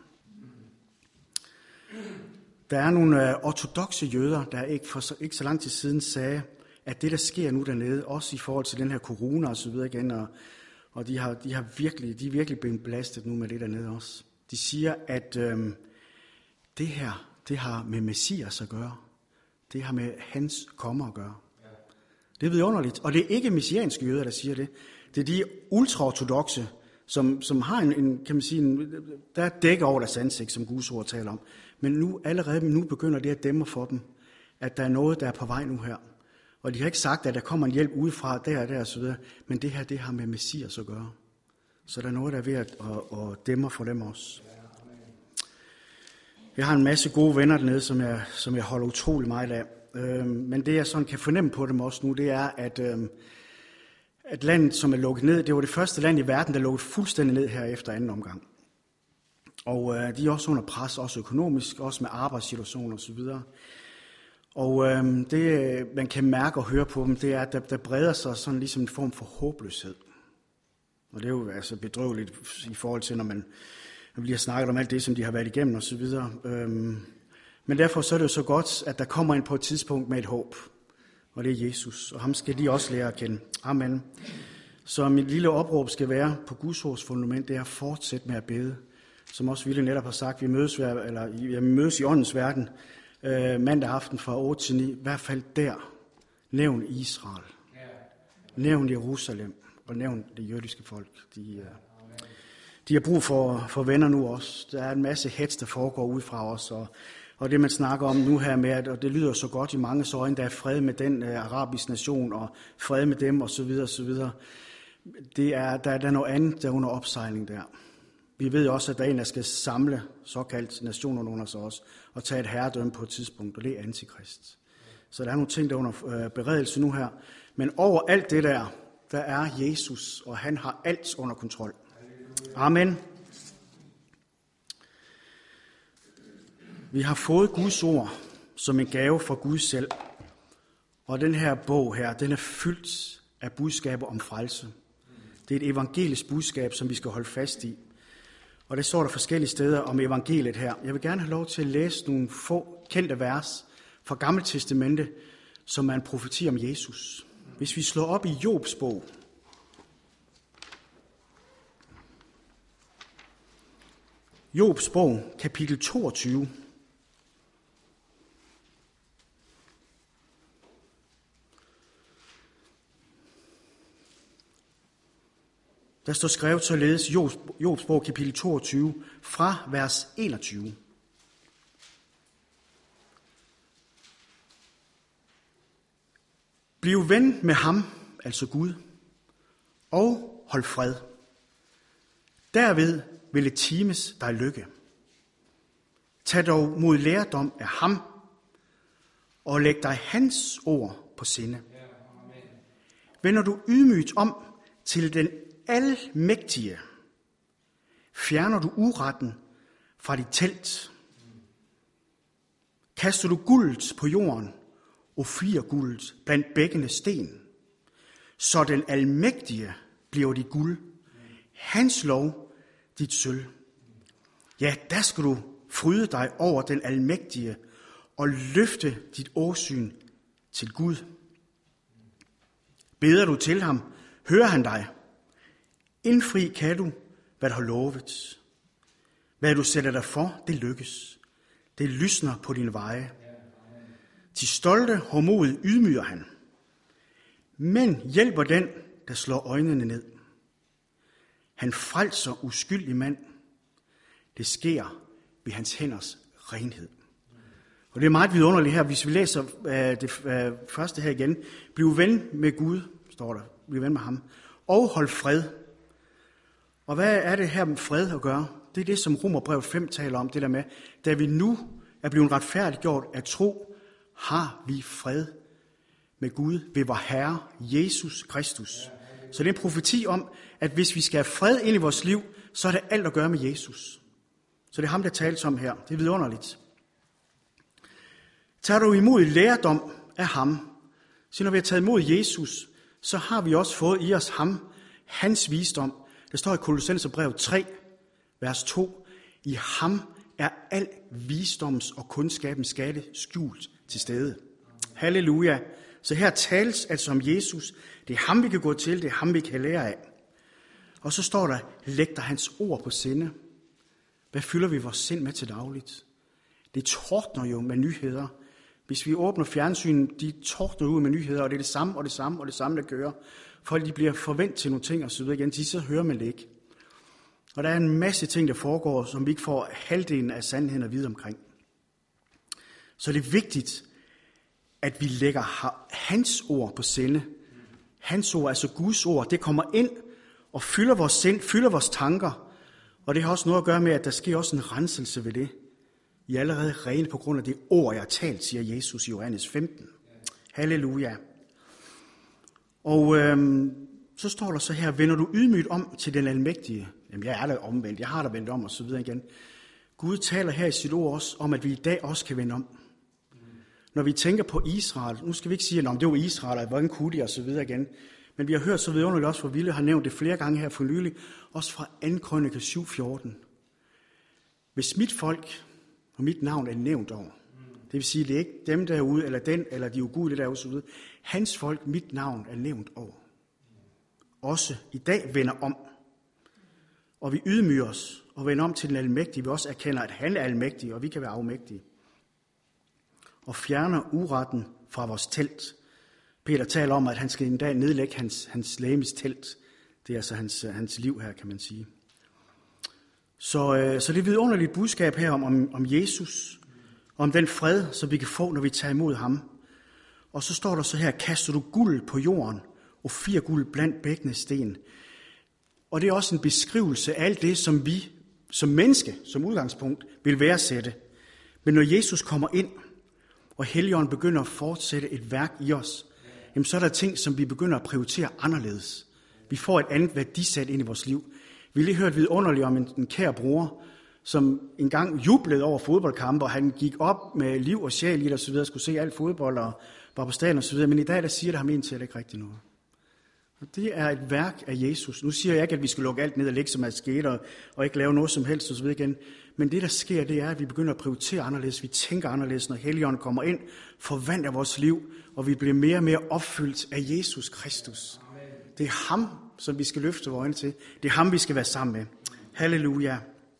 Der er nogle ortodokse jøder, der ikke for ikke så lang tid siden sagde, at det, der sker nu dernede, også i forhold til den her corona og så videre igen, og, og de, har, de, har virkelig, de er virkelig blevet belastet nu med det dernede også. De siger, at øhm, det her, det har med Messias at gøre. Det har med hans kommer at gøre. Det er vidunderligt. Og det er ikke messianske jøder, der siger det. Det er de ultraortodokse, som, som har en, en, kan man sige, en, der dækker over deres ansigt, som Guds ord taler om. Men nu, allerede nu begynder det at dæmme for dem, at der er noget, der er på vej nu her. Og de har ikke sagt, at der kommer en hjælp udefra, der og der og så videre. Men det her, det har med Messias at gøre. Så der er noget, der er ved at, at, at dæmme for dem også. Jeg har en masse gode venner dernede, som jeg, som jeg holder utrolig meget af. Øh, men det, jeg sådan kan fornemme på dem også nu, det er, at, øh, at landet, som er lukket ned, det var det første land i verden, der lukkede fuldstændig ned her efter anden omgang. Og øh, de er også under pres, også økonomisk, også med arbejdssituationer osv. Og øh, det, man kan mærke og høre på dem, det er, at der, der breder sig sådan ligesom en form for håbløshed. Og det er jo altså bedrøveligt i forhold til, når man, man bliver snakket om alt det, som de har været igennem osv. Øh, men derfor så er det jo så godt, at der kommer ind på et tidspunkt med et håb. Og det er Jesus, og ham skal de også lære at kende. Amen. Så mit lille opråb skal være på Guds ords fundament, det er at fortsætte med at bede. Som også Ville netop har sagt, vi mødes, eller, vi mødes i åndens verden øh, mandag aften fra otte til ni. I hvert fald der. Nævn Israel. Nævn Jerusalem. Og nævn det jødiske folk. De, øh, de har brug for, for venner nu også. Der er en masse hets, der foregår ud fra os. Og, og det man snakker om nu her med, at, og det lyder så godt i mange øjne, der er fred med den øh, arabiske nation, og fred med dem osv. osv. Det er, der, der er noget andet, der er under opsejling der. Vi ved også, at der er en, der skal samle såkaldt nationerne under sig også, og tage et herredømme på et tidspunkt, og det er antikrist. Så der er nogle ting, der er under beredelse nu her. Men over alt det der, der er Jesus, og han har alt under kontrol. Amen. Vi har fået Guds ord som en gave fra Gud selv. Og den her bog her, den er fyldt af budskaber om frelse. Det er et evangelisk budskab, som vi skal holde fast i. Og det står der forskellige steder om evangeliet her. Jeg vil gerne have lov til at læse nogle få kendte vers fra Gamle Testamente, som er en profeti om Jesus. Hvis vi slår op i Jobs bog, Jobs bog, kapitel toogtyve. Der står skrevet således Jobs, Jobs bog, kapitel toogtyve, fra vers enogtyve. Bliv ven med ham, altså Gud, og hold fred. Derved vil et times dig lykke. Tag dog mod lærdom af ham, og læg dig hans ord på sinde. Vender du ydmygt om til den almægtige, fjerner du uretten fra dit telt, kaster du guldet på jorden, og firer guldet blandt bækkende sten, så den almægtige bliver dit guld, hans lov dit sølv. Ja, der skal du fryde dig over den almægtige og løfte dit åsyn til Gud. Beder du til ham, hører han dig. Indfri kan du, hvad du har lovet. Hvad du sætter dig for, det lykkes. Det lysner på dine veje. Til stolte hårdmodigt ydmyger han. Men hjælper den, der slår øjnene ned. Han frelser uskyldig mand. Det sker ved hans hænders renhed. Og det er meget vidunderligt her, hvis vi læser uh, det uh, første her igen. Bliv ven med Gud, står der. Bliv ven med ham. Og hold fred. Og hvad er det her med fred at gøre? Det er det, som Romerbrevet fem taler om, det der med, da vi nu er blevet retfærdiggjort af tro, har vi fred med Gud ved vor Herre Jesus Kristus. Så det er en profeti om, at hvis vi skal have fred ind i vores liv, så er det alt at gøre med Jesus. Så det er ham, der tales om her. Det er vidunderligt. Tager du imod lærdom af ham, så når vi har taget imod Jesus, så har vi også fået i os ham, hans visdom. Der står i Kolossenserbrevet tre, vers to. I ham er al visdoms og kundskabens skatte skjult til stede. Halleluja. Så her tales altså om Jesus. Det er ham, vi kan gå til. Det er ham, vi kan lære af. Og så står der, læg dig hans ord på sinde. Hvad fylder vi vores sind med til dagligt? Det tordner jo med nyheder. Hvis vi åbner fjernsynet, de tordner ud med nyheder, og det er det samme og det samme og det samme, der kører. Folk de bliver forventet til nogle ting og så videre igen. De så hører man det ikke. Og der er en masse ting, der foregår, som vi ikke får halvdelen af sandheden at vide omkring. Så det er vigtigt, at vi lægger hans ord på sinde. Hans ord, altså Guds ord, det kommer ind og fylder vores sind, fylder vores tanker. Og det har også noget at gøre med, at der sker også en renselse ved det. I er allerede rene på grund af det ord, jeg har talt, siger Jesus i Johannes femten. Halleluja. Og øhm, så står der så her, vender du ydmygt om til den almægtige. Jamen, jeg er da omvendt, jeg har da vendt om, og så videre igen. Gud taler her i sit ord også om, at vi i dag også kan vende om. Når vi tænker på Israel, nu skal vi ikke sige, at det var Israel, og hvordan kunne de, og så videre igen. Men vi har hørt så vidunderligt også, for Ville har nævnt det flere gange her for nylig, også fra anden Krønike syv fjorten. Hvis mit folk og mit navn er nævnt over, det vil sige, det er ikke dem derude, eller den, eller de ugudelige derude, så videre. Hans folk, mit navn er nævnt over. Også i dag vender om. Og vi ydmyger os og vender om til den almægtige. Vi også erkender, at han er almægtig, og vi kan være afmægtige. Og fjerner uretten fra vores telt. Peter taler om, at han skal en dag nedlægge hans, hans legemes telt. Det er altså hans, hans liv her, kan man sige. Så, øh, så det er et vidunderligt budskab her om, om, om Jesus, om den fred, som vi kan få, når vi tager imod ham. Og så står der så her, kaster du guld på jorden, og fire guld blandt bækkende sten. Og det er også en beskrivelse af alt det, som vi som menneske, som udgangspunkt, vil værdsætte. Men når Jesus kommer ind, og Helligånden begynder at fortsætte et værk i os, jamen så er der ting, som vi begynder at prioritere anderledes. Vi får et andet værdisæt ind i vores liv. Vi har lige hørt vidunderligt om en, en kær bror, som engang jublede over fodboldkampe, og han gik op med liv og sjæl i det og så videre, skulle se alt fodbold og var på stadion og så videre. Men i dag, der siger det ham indtil, ikke rigtig noget. Og det er et værk af Jesus. Nu siger jeg ikke, at vi skal lukke alt ned og lægge som er sket, og, og ikke lave noget som helst og så videre igen. Men det, der sker, det er, at vi begynder at prioritere anderledes. Vi tænker anderledes, når Helligånden kommer ind, forvandler vores liv, og vi bliver mere og mere opfyldt af Jesus Kristus. Det er ham, som vi skal løfte vores øjne til. Det er ham, vi skal være sammen med. Halleluja.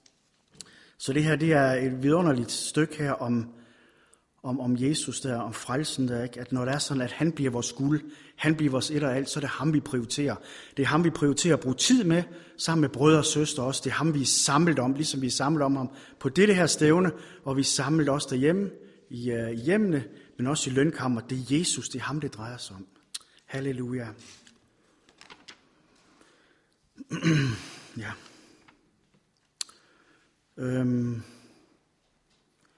Så det her, det er et vidunderligt stykke her om, om, om Jesus der, om frelsen der, ikke? At når det er sådan, at han bliver vores guld, han bliver vores et og alt, så er det ham, vi prioriterer. Det er ham, vi prioriterer at bruge tid med, sammen med brødre og søstre også. Det er ham, vi er samlet om, ligesom vi er samlet om ham på dette her stævne, og vi er samlet også derhjemme, i, uh, i hjemmene, men også i lønkammer. Det er Jesus, det er ham, det drejer sig om. Halleluja. Ja. Øhm.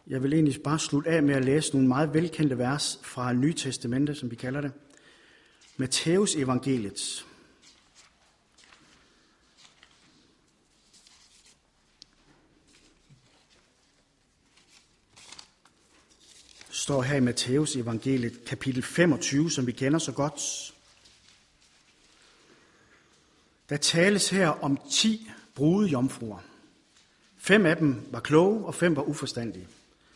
Jeg vil egentlig bare slutte af med at læse nogle meget velkendte vers fra Nye Testamente, som vi kalder det. Matthæus evangeliet. Står her i Matthæus evangeliet, kapitel femogtyve, som vi kender så godt. Der tales her om ti brudejomfruer. Fem af dem var kloge, og fem var uforstandige.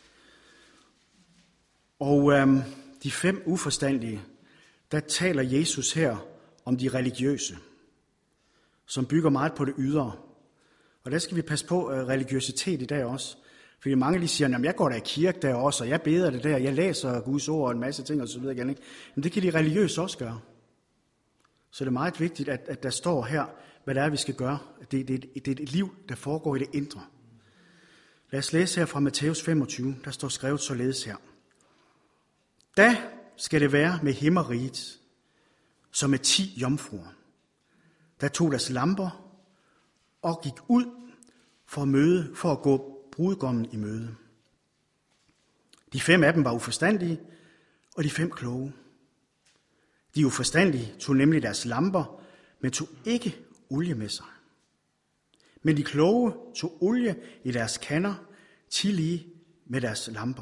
Og øhm, de fem uforstandige, der taler Jesus her om de religiøse, som bygger meget på det ydre. Og der skal vi passe på uh, religiøsitet i dag også. Fordi mange de siger, at jeg går der i kirke der også, og jeg beder det der, jeg læser Guds ord og en masse ting og så videre igen. Ikke? Men det kan de religiøse også gøre. Så det er meget vigtigt, at, at der står her, hvad det er, vi skal gøre. Det, det, det er et liv, der foregår i det indre. Lad os læse her fra Matthæus femogtyve, der står skrevet således her. Da skal det være med himmeriget, som med ti jomfruer, der tog deres lamper og gik ud for at møde, for at gå brudgommen i møde. De fem af dem var uforstandige, og de fem kloge. De uforstandige tog nemlig deres lamper, men tog ikke olie med sig. Men de kloge tog olie i deres kander, tillige med deres lamper.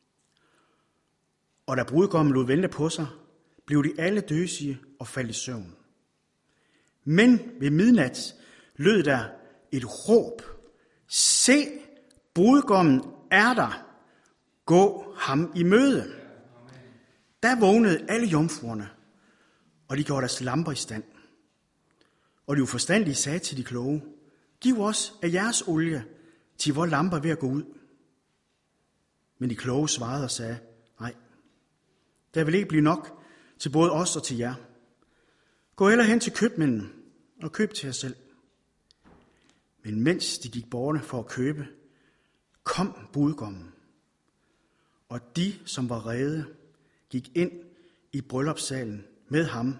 Og da brudgommen lod vente på sig, blev de alle døsige og faldt i søvn. Men ved midnat lød der et råb. Se, brudgommen er der. Gå ham i møde. Der vågnede alle jomfruerne, og de gjorde deres lamper i stand. Og de uforstandige sagde til de kloge, giv os af jeres olie, til vor lamper er ved at gå ud. Men de kloge svarede og sagde, nej, der vil ikke blive nok til både os og til jer. Gå heller hen til købmænden og køb til jer selv. Men mens de gik borte for at købe, kom brudgommen. Og de, som var rede, gik ind i bryllupssalen med ham,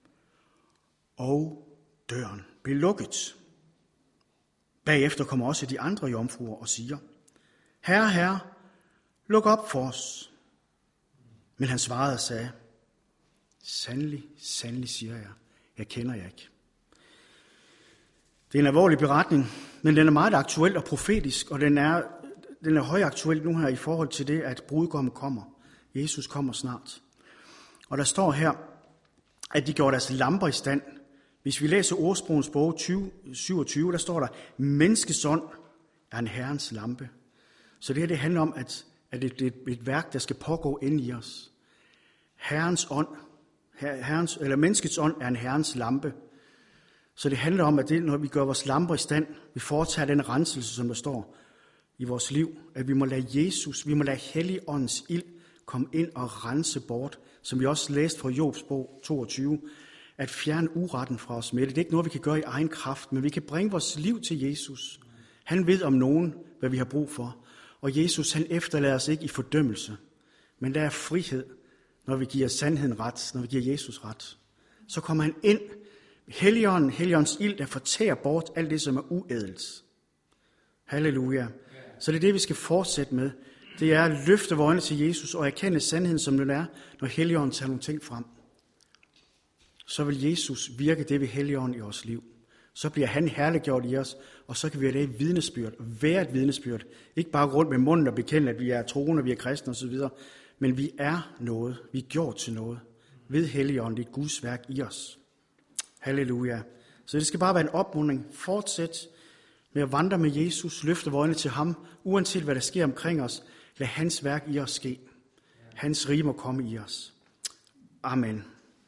og døren blev lukket. Bagefter kommer også de andre jomfruer og siger, Herre, Herre, luk op for os. Men han svarede og sagde, sandelig, sandelig siger jeg, jeg kender jer ikke. Det er en alvorlig beretning, men den er meget aktuel og profetisk, og den er, den er højaktuel nu her i forhold til det, at brudgommen kommer. Jesus kommer snart. Og der står her, at de gjorde deres lamper i stand. Hvis vi læser Ordsprogens bog tyve syvogtyve, der står der, menneskets ånd er en herrens lampe. Så det her det handler om, at, at det er et værk, der skal pågå ind i os. Herrens ånd, herrens, eller menneskets ånd er en herrens lampe. Så det handler om, at det, når vi gør vores lamper i stand, vi foretager den renselse, som der står i vores liv, at vi må lade Jesus, vi må lade Helligåndens ild komme ind og rense bort, som vi også læste fra Jobs bog toogtyve, at fjerne uretten fra os med det. Det er ikke noget, vi kan gøre i egen kraft, men vi kan bringe vores liv til Jesus. Han ved om nogen, hvad vi har brug for. Og Jesus, han efterlader os ikke i fordømmelse, men der er frihed, når vi giver sandheden ret, når vi giver Jesus ret. Så kommer han ind, Helligånden, Helligåndens ild, der fortærer bort alt det, som er uædelt. Halleluja. Så det er det, vi skal fortsætte med. Det er at løfte vores øjne til Jesus og erkende sandheden, som den er, når Helligånden tager nogle ting frem. Så vil Jesus virke det ved Helligånden i vores liv. Så bliver han herliggjort i os, og så kan vi have det et vidnesbyrd, være et vidnesbyrd. Ikke bare rundt med munden og bekende, at vi er troende, vi er kristne osv., men vi er noget, vi er gjort til noget. Ved Helligånden, det er Guds værk i os. Halleluja. Så det skal bare være en opmuntring. Fortsæt med at vandre med Jesus, løfte vores øjne til ham, uanset hvad der sker omkring os. Lad hans værk i os ske. Hans rige må komme i os. Amen.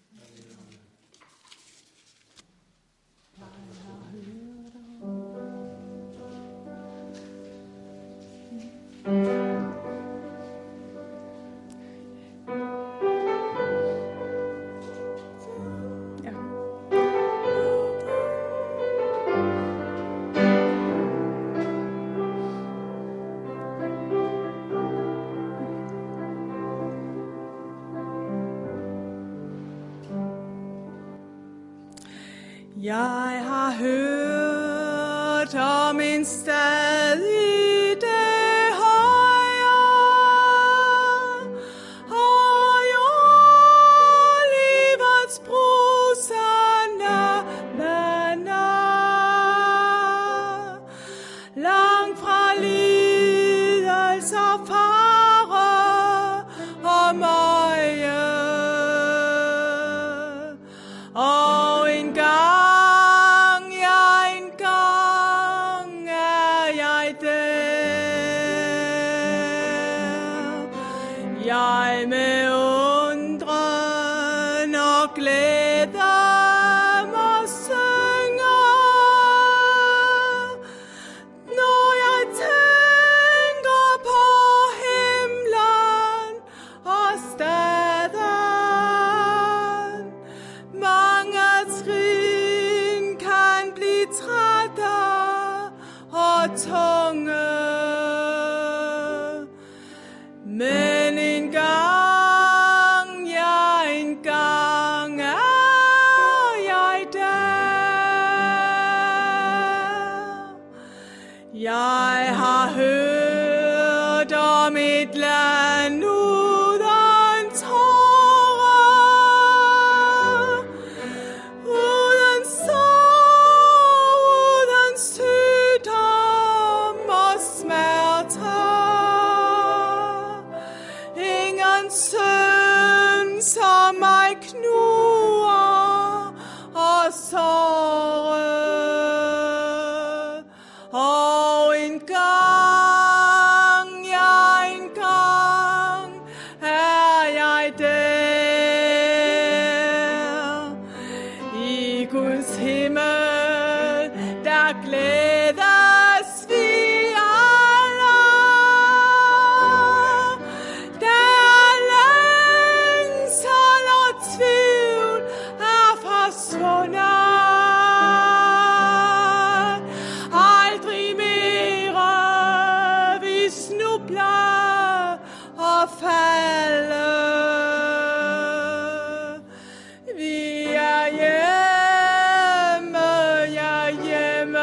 Jeg har hørt om en stad i det høje langt fra lidelse og fare og møje. Og en gang, ja, en gang er jeg der. Jeg med undren og glæde må synge, når jeg tænker på himlen og staden. Mange trin kan blive trætte og tunge, men en gang, ja, en gang er jeg der. Jeg har hørt om et land uden tårer, uden sorg, uden sygdom og smerte. Ingen synd som mig knuger og sårer. Og en gang, ja, en gang er jeg der. I Guds himmel, der glædes vi alle. Der længsel og tvivl er forsvundet. Aldrig mere vi snubler og falde. Vi er hjemme, ja, hjemme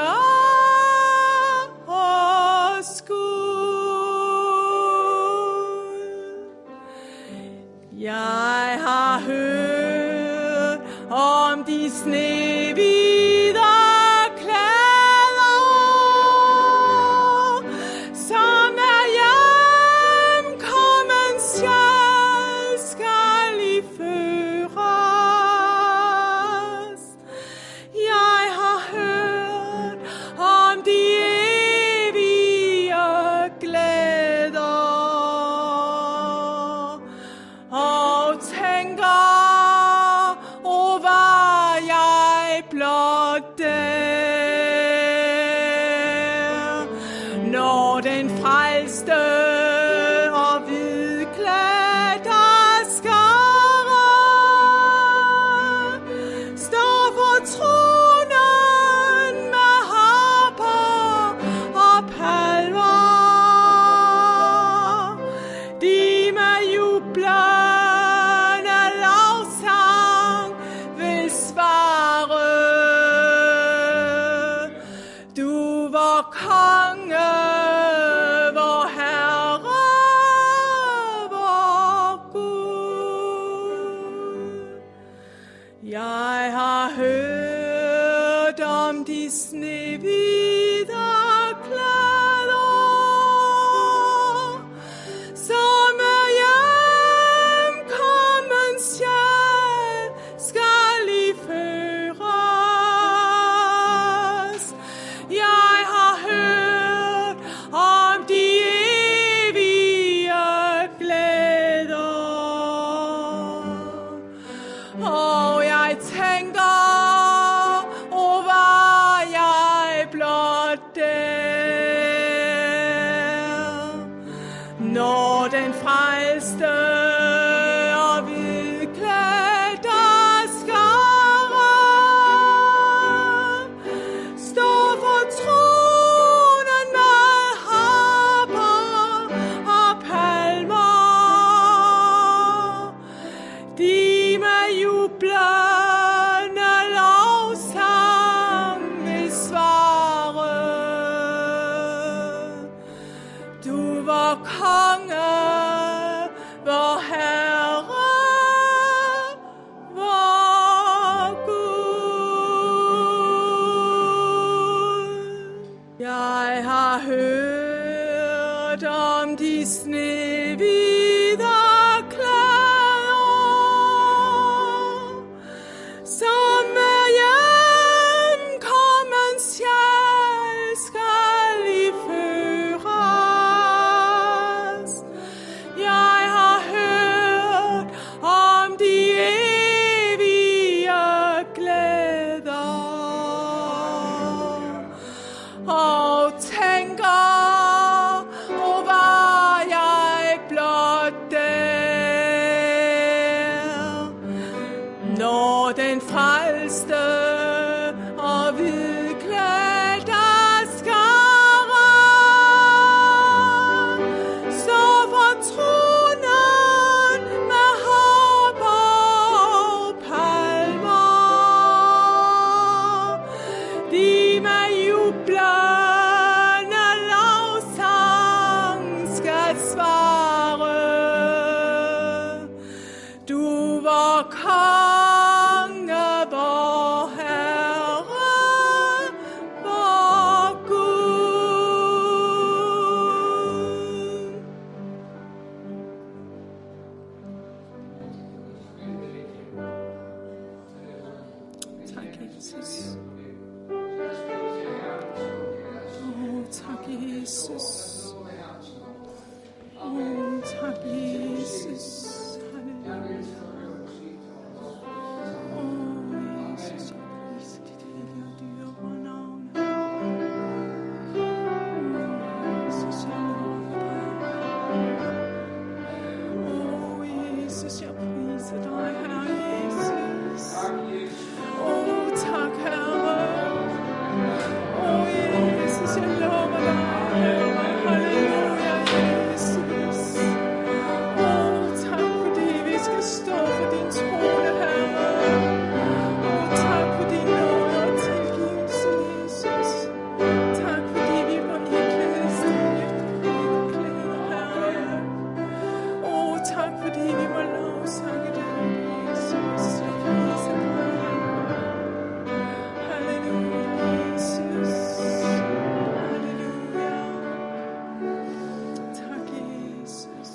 hos Gud. Jeg har hørt om de snehvide klæder, som er hjemkommen sjæl skal i føres. Jeg har hørt om de evige glæder, og tænker, o var jeg blot der, når den frelste og hvidklædte skare står for tronen med harper og palmer. De med jublende lovsang vil svare, du var konge, vor Herre, vor Gud. Jeg har hørt om de snehvide klæder, som er hjemkommen sjæl skal i føres. Jeg har hørt om de evige glæder, og jeg tænker, o var jeg blot der, når den frelste og hvidklædte skare står for tronen med harper og palmer. De med jublende lovsang vil svare, du var konge, vor Herre, vor Gud. Jeg Jeg har hørt om de snehvide klæder, som hver hjemkommen sjæl skal iføres. Jeg har hørt om de evige glæder, og tænker, hvor var jeg blot der, når den frelste og hvidklædte skare så for tronen med håb og palmer, de med jublende lovsang skal svare. Du var konge, vor Herre, vor Gud. Tak, Jesus. Åh, tak, Jesus. Åh, tak, Jesus. Halleluja. Åh, Jesus, jeg priser dit hellige og dyrebare navn. Åh, Jesus, jeg lover dig. Åh, Jesus, jeg priser dig, Herre Jesus. Åh, tak, Herre. Åh, Jesus, jeg lover dig, Herre. Halleluja, Jesus. Åh, tak, fordi vi skal stå for din trone, Herre. Åh, tak for din nåde og tilgivelse, Jesus. Tak, fordi vi må iklædes dit nyt klæder, Herre. Åh, tak, fordi vi må lovsange dig, Jesus. Jeg priser dig, Herre. Halleluja, Jesus. Halleluja. Tak, Jesus.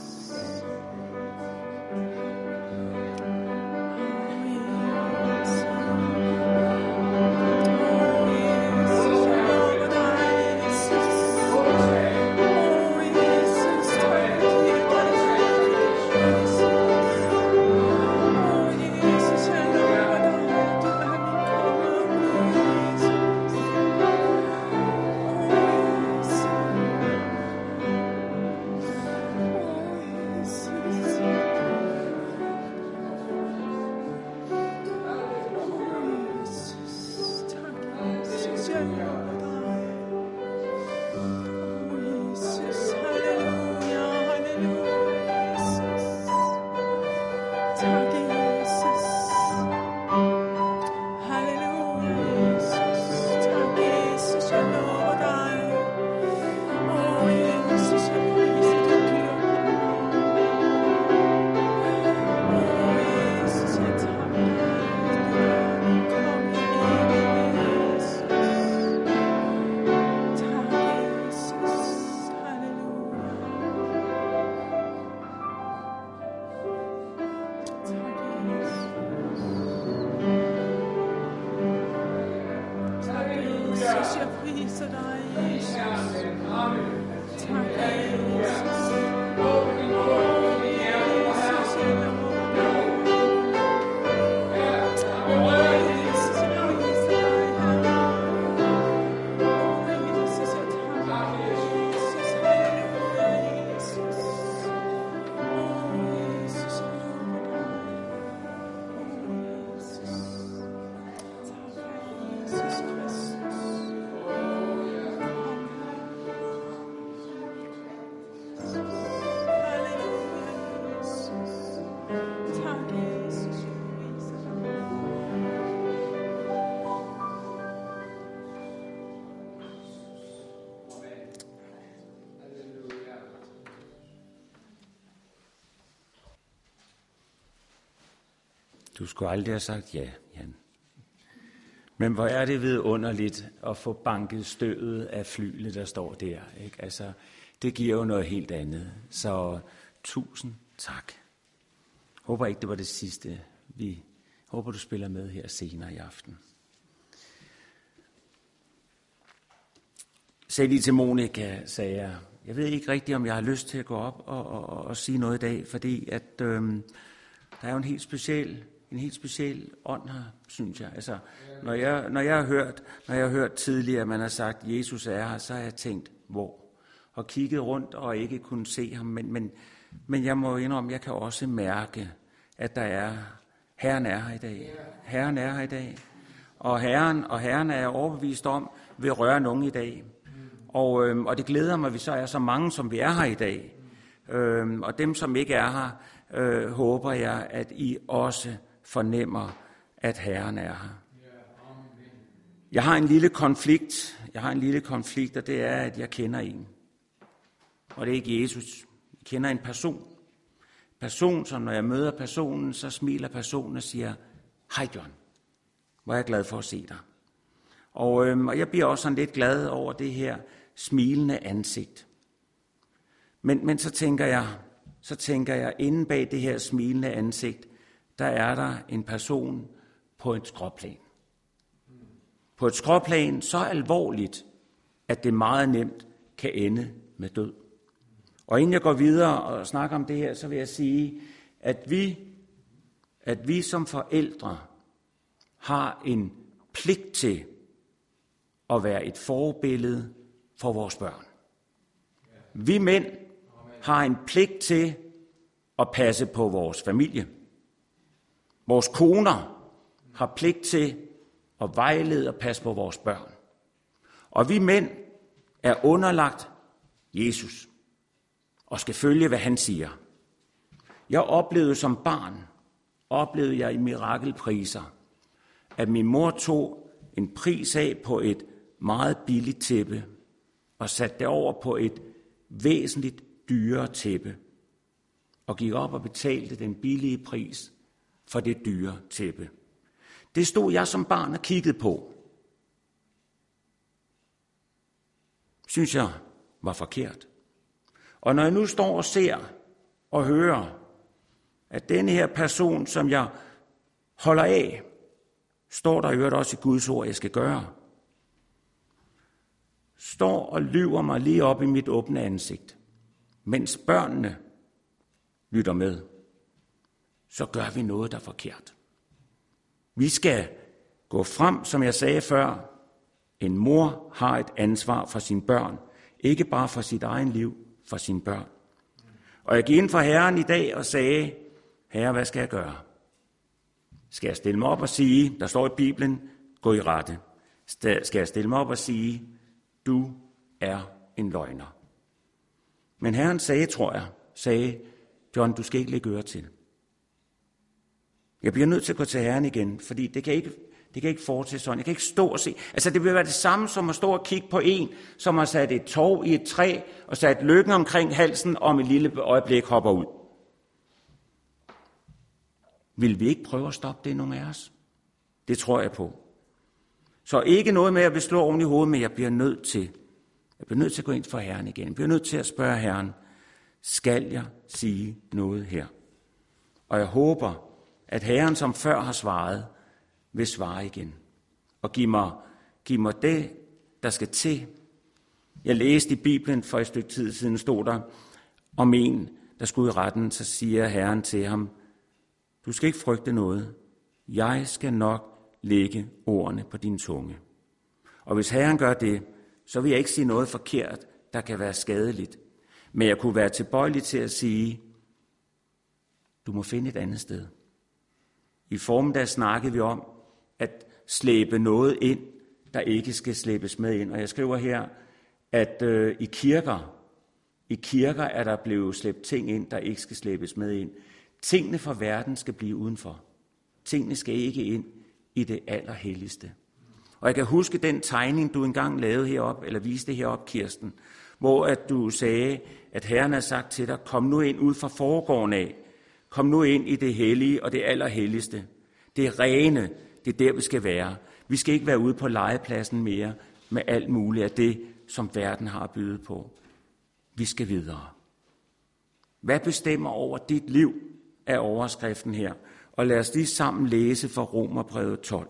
Jesus, jeg priser dig, Jesus. Tak, Jesus. Åh, Jesus, jeg lover dig. Åh, Jesus, jeg priser dig, Herre. Åh, Jesus, jeg takker dig, Jesus. Halleluja, Jesus. Åh, Jesus, jeg lover dig. Åh, Jesus. Tak, Jesus Kristus. Du skulle aldrig have sagt ja, Jan. Men hvor er det vidunderligt at få banket støvet af flylet, der står der. Ikke? Altså, det giver jo noget helt andet. Så tusind tak. Håber ikke, det var det sidste. Vi håber, du spiller med her senere i aften. Sagde lige til Monika, sagde jeg, jeg ved ikke rigtigt, om jeg har lyst til at gå op og, og, og, og sige noget i dag, fordi at, øhm, der er jo en helt speciel, en helt speciel ånd her, synes jeg. Altså, når jeg, når jeg har hørt, når jeg har hørt tidligere, at man har sagt, at Jesus er her, så har jeg tænkt, hvor? Og kigget rundt og ikke kunne se ham, men, men, men jeg må indrømme, jeg kan også mærke, at der er, Herren er her i dag. Herren er her i dag. Og Herren, og Herren er jeg overbevist om, vil røre nogen i dag. Og, øhm, og det glæder mig, at vi så er så mange, som vi er her i dag. Øhm, og dem, som ikke er her, øh, håber jeg, at I også fornemmer, at Herren er her. Jeg har en lille konflikt. Jeg har en lille konflikt, og det er, at jeg kender en. Og det er ikke Jesus. Jeg kender en person. Person, som når jeg møder personen, så smiler personen og siger, hej John, hvor er jeg glad for at se dig. Og, øhm, og jeg bliver også sådan lidt glad over det her smilende ansigt. Men, men så tænker jeg, så tænker jeg, inde bag det her smilende ansigt, der er der en person på et skråplan. På et skråplan så alvorligt, at det meget nemt kan ende med død. Og inden jeg går videre og snakker om det her, så vil jeg sige, at vi, at vi som forældre har en pligt til at være et forbillede for vores børn. Vi mænd har en pligt til at passe på vores familie. Vores koner har pligt til at vejlede og passe på vores børn. Og vi mænd er underlagt Jesus og skal følge, hvad han siger. Jeg oplevede som barn, oplevede jeg i mirakelpriser, at min mor tog en pris af på et meget billigt tæppe og satte det over på et væsentligt dyrere tæppe og gik op og betalte den billige pris for det dyre tæppe. Det stod jeg som barn og kiggede på. Synes jeg var forkert. Og når jeg nu står og ser og hører, at denne her person, som jeg holder af, står der i øvrigt også i Guds ord, jeg skal gøre, står og lyver mig lige op i mit åbne ansigt, mens børnene lytter med, så gør vi noget, der er forkert. Vi skal gå frem, som jeg sagde før. En mor har et ansvar for sine børn, ikke bare for sit egen liv, for sine børn. Og jeg gik ind for Herren i dag og sagde, Herre, hvad skal jeg gøre? Skal jeg stille mig op og sige, der står i Bibelen, gå i rette. Skal jeg stille mig op og sige, du er en løgner. Men Herren sagde, tror jeg, sagde, John, du skal ikke lægge øre til. Jeg bliver nødt til at gå til Herren igen, fordi det kan ikke, det kan ikke fortsætte sådan. Jeg kan ikke stå og se. Altså det vil være det samme som at stå og kigge på en, som har sat et tov i et træ og sat lykken omkring halsen, og om et lille øjeblik hopper ud. Vil vi ikke prøve at stoppe det, nogen af os? Det tror jeg på. Så ikke noget med, at jeg vil slå oven i hovedet, men jeg bliver nødt til. Jeg bliver nødt til at gå ind for Herren igen. Jeg bliver nødt til at spørge Herren, skal jeg sige noget her? Og jeg håber, at Herren, som før har svaret, vil svare igen. Og give mig, give mig det, der skal til. Jeg læste i Bibelen for et stykke tid siden, stod der om en, der skulle i retten, så siger Herren til ham, du skal ikke frygte noget. Jeg skal nok lægge ordene på din tunge. Og hvis Herren gør det, så vil jeg ikke sige noget forkert, der kan være skadeligt. Men jeg kunne være tilbøjelig til at sige, du må finde et andet sted. I formiddag snakkede vi om at slæbe noget ind, der ikke skal slæbes med ind. Og jeg skriver her, at øh, i kirker, i kirker er der blevet slæbt ting ind, der ikke skal slæbes med ind. Tingene fra verden skal blive udenfor. Tingene skal ikke ind i det allerhelligste. Og jeg kan huske den tegning, du engang lavede herop, eller viste herop, Kirsten, hvor at du sagde, at Herren har sagt til dig, kom nu ind ud fra forgården af. Kom nu ind i det hellige og det allerhelligste. Det rene, det er der, vi skal være. Vi skal ikke være ude på legepladsen mere med alt muligt af det, som verden har at byde på. Vi skal videre. Hvad bestemmer over dit liv, er overskriften her. Og lad os lige sammen læse fra Romerbrevet tolv.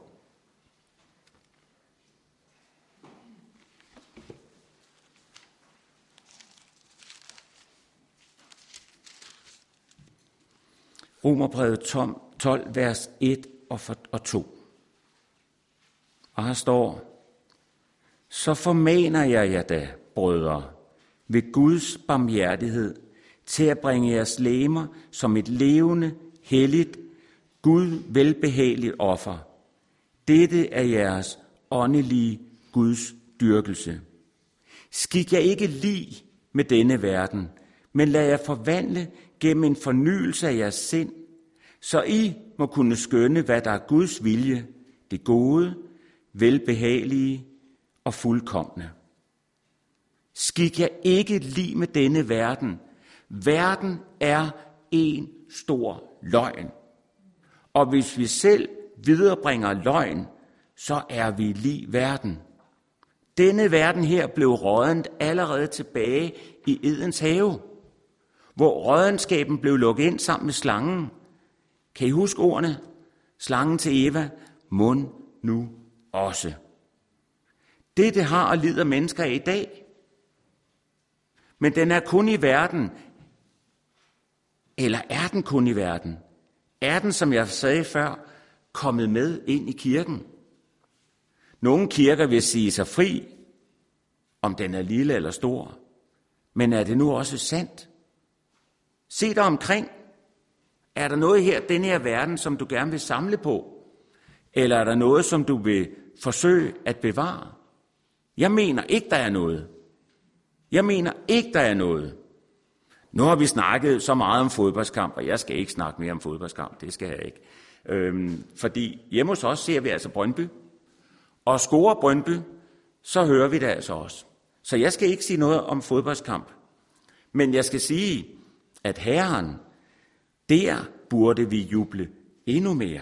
Romerbrevet tolv, vers et og to. Og her står: Så formaner jeg jer da, brødre, ved Guds barmhjertighed, til at bringe jeres legemer som et levende, helligt, Gud velbehageligt offer. Dette er jeres åndelige Guds dyrkelse. Skik jer ikke lig med denne verden, men lad jer forvandle gennem en fornyelse af jeres sind, så I må kunne skønne, hvad der er Guds vilje, det gode, velbehagelige og fuldkomne. Skik jer ikke lig med denne verden. Verden er en stor løgn. Og hvis vi selv viderebringer løgn, så er vi lig verden. Denne verden her blev råddent allerede tilbage i Edens have, hvor rådenskaben blev lukket ind sammen med slangen. Kan I huske ordene? Slangen til Eva, mund nu også. Dette har og lider mennesker i dag. Men den er kun i verden. Eller er den kun i verden? Er den, som jeg sagde før, kommet med ind i kirken? Nogle kirker vil sige sig fri, om den er lille eller stor. Men er det nu også sandt? Se dig omkring. Er der noget her, den her verden, som du gerne vil samle på? Eller er der noget, som du vil forsøge at bevare? Jeg mener ikke, der er noget. Jeg mener ikke, der er noget. Nu har vi snakket så meget om fodboldskamp, og jeg skal ikke snakke mere om fodboldskamp. Det skal jeg ikke. Øhm, fordi hjemme hos os ser vi altså Brøndby. Og scorer Brøndby, så hører vi det altså også. Så jeg skal ikke sige noget om fodboldskamp. Men jeg skal sige, at Herren, der burde vi juble endnu mere.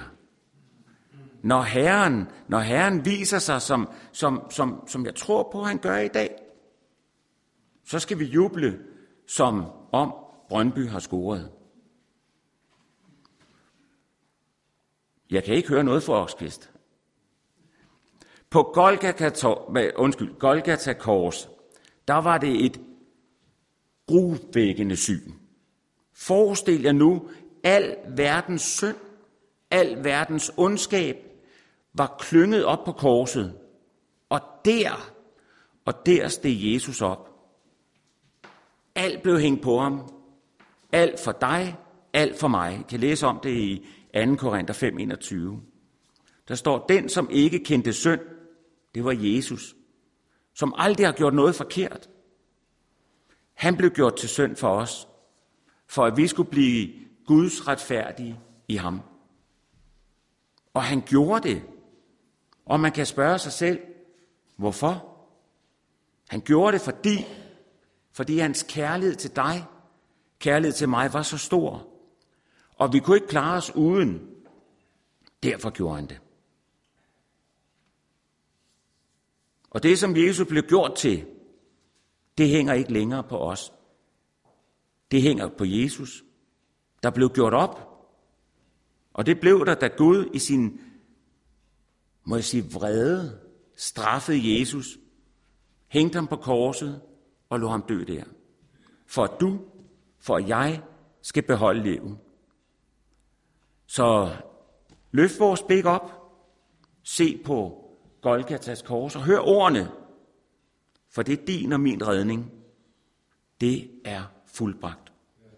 Når Herren, når Herren viser sig, som, som, som, som jeg tror på, han gør i dag, så skal vi juble, som om Brøndby har scoret. Jeg kan ikke høre noget for Oskvist. På Golgata, undskyld, Golgata Kors, der var det et gruvækkende syn. Forestil jer nu, al verdens synd, al verdens ondskab var klynget op på korset. Og der, og der steg Jesus op. Alt blev hængt på ham. Alt for dig, alt for mig. I kan læse om det i anden Korinther fem enogtyve. Der står, den som ikke kendte synd, det var Jesus, som aldrig har gjort noget forkert. Han blev gjort til synd for os, for at vi skulle blive Guds retfærdige i ham. Og han gjorde det. Og man kan spørge sig selv, hvorfor? Han gjorde det, fordi, fordi hans kærlighed til dig, kærlighed til mig, var så stor. Og vi kunne ikke klare os uden. Derfor gjorde han det. Og det, som Jesus blev gjort til, det hænger ikke længere på os. Det hænger på Jesus, der blev gjort op. Og det blev der, da Gud i sin, må jeg sige, vrede straffede Jesus, hængte ham på korset og lod ham dø der. For at du, for at jeg skal beholde livet. Så løft vores blik op, se på Golgatas kors og hør ordene, for det er din og min redning. Det er fuldbragt.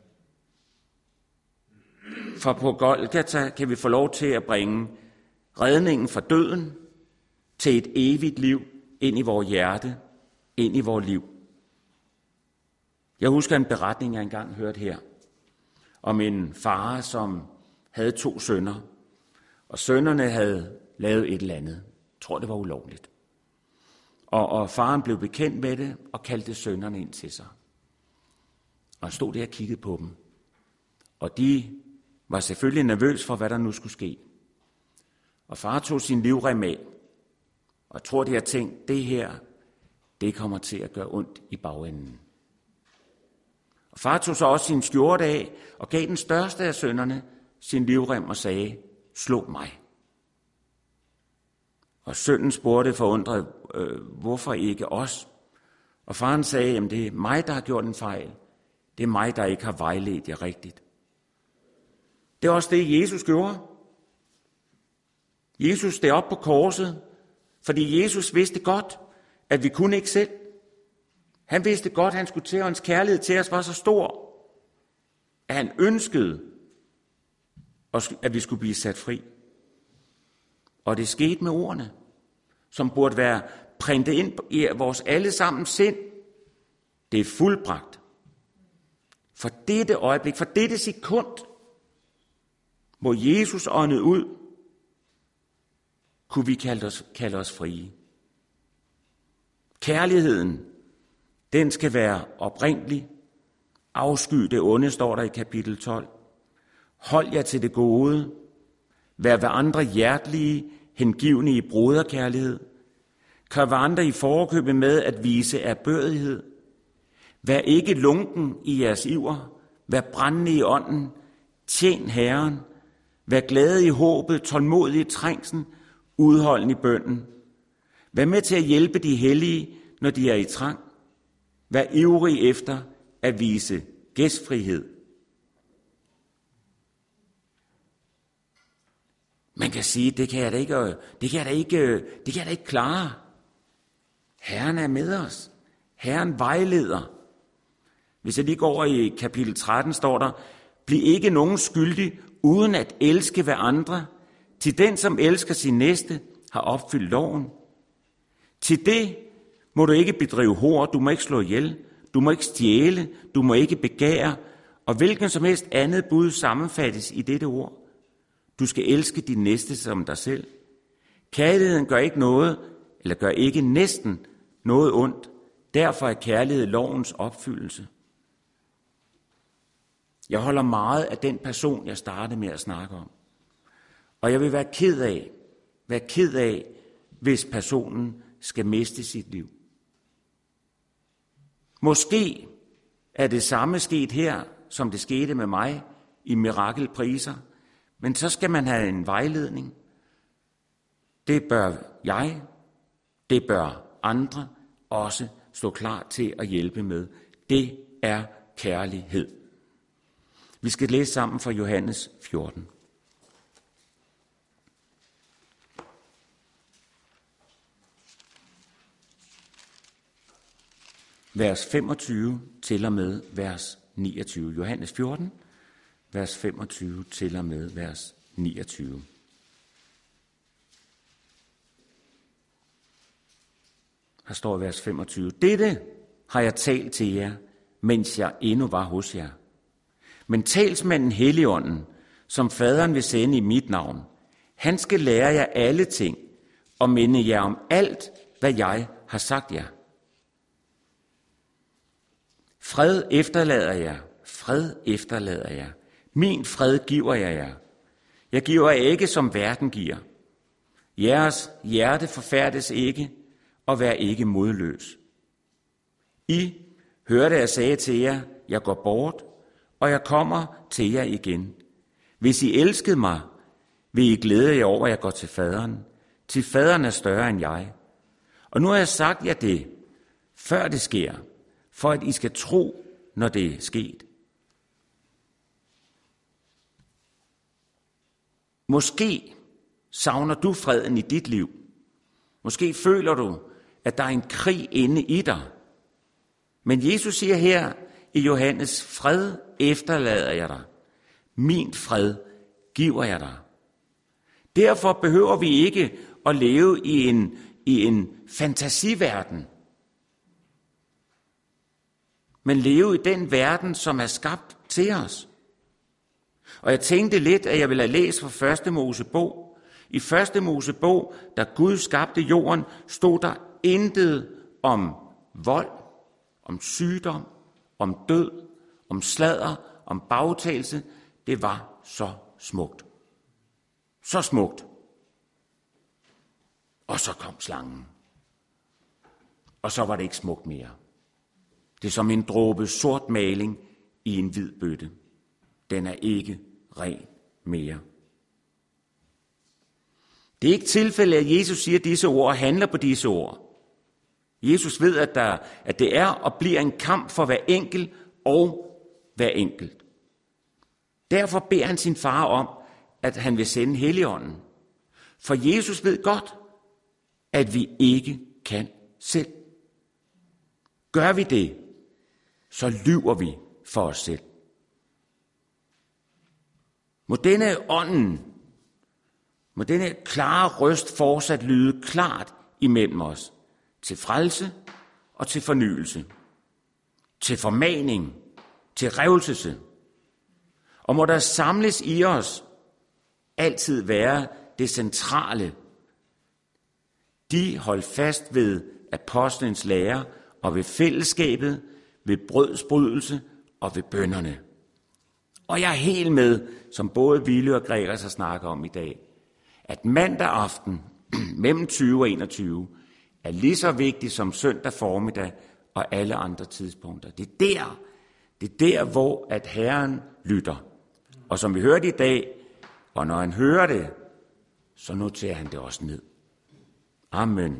For på Golgata kan vi få lov til at bringe redningen fra døden til et evigt liv ind i vores hjerte, ind i vores liv. Jeg husker en beretning, jeg engang hørte her, om en far, som havde to sønner, og sønnerne havde lavet et eller andet. Jeg tror, det var ulovligt. Og, og faren blev bekendt med det, og kaldte sønnerne ind til sig. Og han stod der og kiggede på dem. Og de var selvfølgelig nervøs for, hvad der nu skulle ske. Og far tog sin livrem af, Og jeg tror, de har tænkt, det her, det kommer til at gøre ondt i bagenden. Og far tog så også sin skjorte af og gav den største af sønnerne sin livrem og sagde, slå mig. Og sønnen spurgte forundret, øh, hvorfor ikke os? Og faren sagde, jamen det er mig, der har gjort en fejl. Det er mig, der ikke har vejledt jer rigtigt. Det er også det, Jesus gjorde. Jesus steg op på korset, fordi Jesus vidste godt, at vi kunne ikke selv. Han vidste godt, at han skulle til, og hans kærlighed til os var så stor, at han ønskede, at vi skulle blive sat fri. Og det skete med ordene, som burde være printet ind i vores allesammens sind. Det er fuldbragt. For dette øjeblik, for dette sekund, hvor Jesus åndede ud, kunne vi kalde os, kalde os frie. Kærligheden, den skal være oprindelig. Afsky det onde, står der i kapitel tolv. Hold jer til det gode. Vær ved andre hjertelige, hengivne i broderkærlighed. Kør hverandre i forkøbet med at vise erbødighed. Vær ikke lunken i jeres iver. Vær brændende i ånden. Tjen Herren. Vær glade i håbet, tålmodige i trængslen, udholden i bønnen. Vær med til at hjælpe de hellige, når de er i trang. Vær ivrig efter at vise gæstfrihed. Man kan sige, det kan jeg da ikke, det kan jeg da ikke, det kan jeg da ikke klare. Herren er med os. Herren vejleder. Hvis jeg lige går over i kapitel tretten, står der, bliv ikke nogen skyldig, uden at elske hver andre. Til den, som elsker sin næste, har opfyldt loven. Til det må du ikke bedrive hor, du må ikke slå ihjel, du må ikke stjæle, du må ikke begære, og hvilken som helst andet bud sammenfattes i dette ord. Du skal elske din næste som dig selv. Kærligheden gør ikke noget, eller gør ikke næsten noget ondt. Derfor er kærlighed lovens opfyldelse. Jeg holder meget af den person, jeg startede med at snakke om. Og jeg vil være ked af, være ked af, hvis personen skal miste sit liv. Måske er det samme sket her, som det skete med mig i mirakelpriser, men så skal man have en vejledning. Det bør jeg, det bør andre også stå klar til at hjælpe med. Det er kærlighed. Vi skal læse sammen fra Johannes fjorten. Vers femogtyve til og med vers niogtyve. Johannes fjorten, vers femogtyve til og med vers niogtyve. Her står vers femogtyve. Dette har jeg talt til jer, mens jeg endnu var hos jer. Men talsmanden Helligånden, som faderen vil sende i mit navn, han skal lære jer alle ting og minde jer om alt, hvad jeg har sagt jer. Fred efterlader jer, fred efterlader jer. Min fred giver jeg jer. Jeg giver jer ikke, som verden giver. Jeres hjerte forfærdes ikke, og vær ikke modløs. I hørte, jeg sagde til jer, jeg går bort, og jeg kommer til jer igen. Hvis I elskede mig, vil I glæde jer over, at jeg går til faderen. Til faderen er større end jeg. Og nu har jeg sagt jer det, før det sker, for at I skal tro, når det er sket. Måske savner du freden i dit liv. Måske føler du, at der er en krig inde i dig. Men Jesus siger her i Johannes, fred efterlader jeg dig. Min fred giver jeg dig. Derfor behøver vi ikke at leve i en, i en fantasiverden, men leve i den verden, som er skabt til os. Og jeg tænkte lidt, at jeg ville have læst fra første Mosebog. I første Mosebog, da Gud skabte jorden, stod der intet om vold, om sygdom, om død, om sladder, om bagtagelse. Det var så smukt. Så smukt. Og så kom slangen. Og så var det ikke smukt mere. Det er som en dråbe sort maling i en hvid bøtte. Den er ikke ren mere. Det er ikke tilfældet, at Jesus siger disse ord og handler på disse ord. Jesus ved, at, der, at det er og bliver en kamp for hver enkelt og hver enkelt. Derfor beder han sin far om, at han vil sende Helligånden. For Jesus ved godt, at vi ikke kan selv. Gør vi det, så lyver vi for os selv. Må denne ånden, må denne klare røst fortsat lyde klart imellem os, til frelse og til fornyelse, til formaning, til revselse. Og må der samles i os altid være det centrale. De holdt fast ved apostlens lære og ved fællesskabet, ved brødsbrydelse og ved bønnerne. Og jeg er helt med, som både Ville og Gregers har snakket om i dag, at mandag aften mellem tyve og enogtyve er lige så vigtig som søndag formiddag og alle andre tidspunkter. Det er der, det er der, hvor at Herren lytter. Og som vi hørte i dag, og når han hører det, så noterer han det også ned. Amen.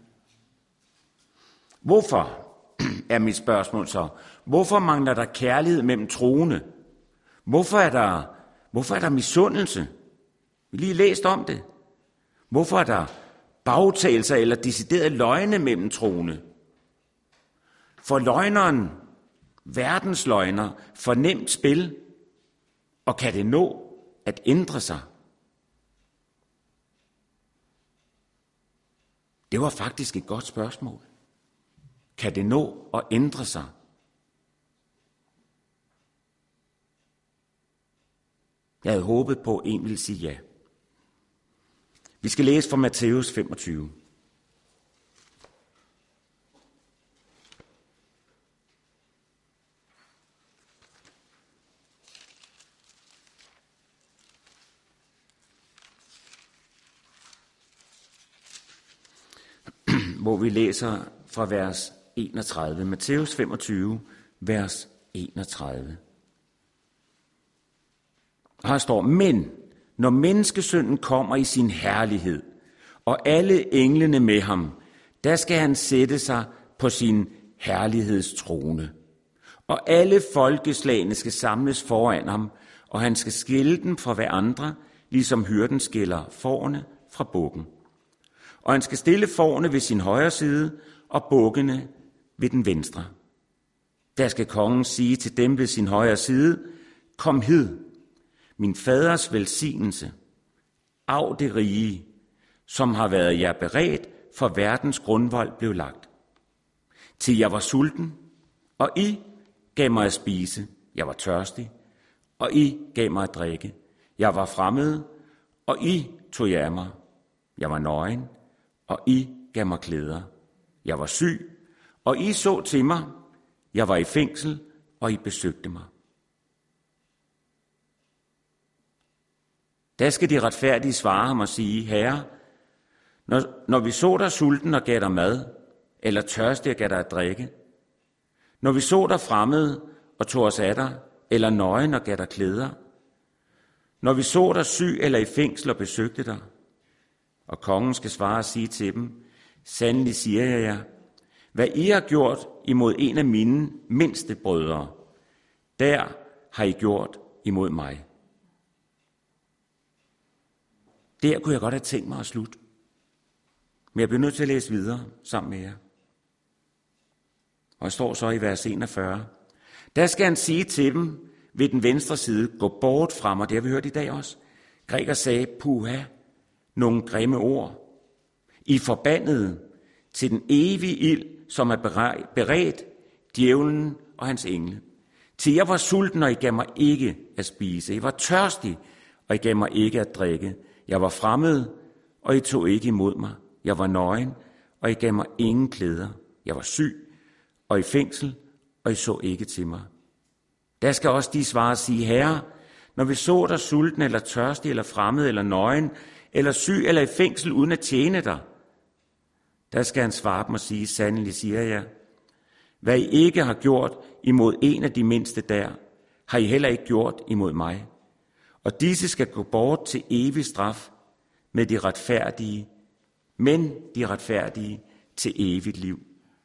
Hvorfor, er mit spørgsmål så, hvorfor mangler der kærlighed mellem troende? Hvorfor er der, hvorfor er der misundelse? Vi har lige læst om det. Hvorfor er der bagtagelser eller deciderede løgne mellem troende? For løgneren, verdens løgner, for nemt spil, og kan det nå at ændre sig? Det var faktisk et godt spørgsmål. Kan det nå at ændre sig? Jeg havde håbet på, at en ville sige ja. Vi skal læse fra Matthæus femogtyve. Hvor vi læser fra vers enogtredive. Matthæus femogtyve, vers enogtredive. Og her står, men når menneskesønnen kommer i sin herlighed, og alle englene med ham, der skal han sætte sig på sin herlighedstrone. Og alle folkeslagene skal samles foran ham, og han skal skille dem fra hverandre, ligesom hyrden skiller fårene fra bukken. Og han skal stille fårene ved sin højre side, og bukkene ved den venstre. Der skal kongen sige til dem ved sin højre side, kom hid, min faders velsignelse, af det rige, som har været jer beredt, for verdens grundvold blev lagt. Til jeg var sulten, og I gav mig at spise, jeg var tørstig, og I gav mig at drikke. Jeg var fremmed, og I tog jer af mig. Jeg var nøgen, og I gav mig klæder. Jeg var syg, og I så til mig. Jeg var i fængsel, og I besøgte mig. Der skal de retfærdige svare ham og sige, Herre, når, når vi så dig sulten og gav dig mad, eller tørstig og gav dig at drikke, når vi så dig fremmede og tog os af dig, eller nøgen og gav dig klæder, når vi så dig syg eller i fængsel og besøgte dig, og kongen skal svare og sige til dem, sandelig siger jeg jer, hvad I har gjort imod en af mine mindste brødre, der har I gjort imod mig. Der kunne jeg godt have tænkt mig at slutte. Men jeg bliver nødt til at læse videre sammen med jer. Og jeg står så i vers enogfyrre. Der skal han sige til dem ved den venstre side, gå bort fra mig. Det har vi hørt i dag også. Græker sagde, puha, nogle grimme ord. I forbandede til den evige ild, som er beredt djævlen og hans engle. Til jeg var sulten, og I gav mig ikke at spise. Jeg var tørstig, og I gav mig ikke at drikke. Jeg var fremmed, og I tog ikke imod mig. Jeg var nøgen, og I gav mig ingen klæder. Jeg var syg, og i fængsel, og I så ikke til mig. Der skal også de svare og sige, Herre, når vi så dig sulten, eller tørstig, eller fremmed, eller nøgen, eller syg, eller i fængsel, uden at tjene dig, Der skal han svare dem og sige, sandelig siger jeg, hvad I ikke har gjort imod en af de mindste der, har I heller ikke gjort imod mig. Og disse skal gå bort til evig straf med de retfærdige, men de retfærdige til evigt liv.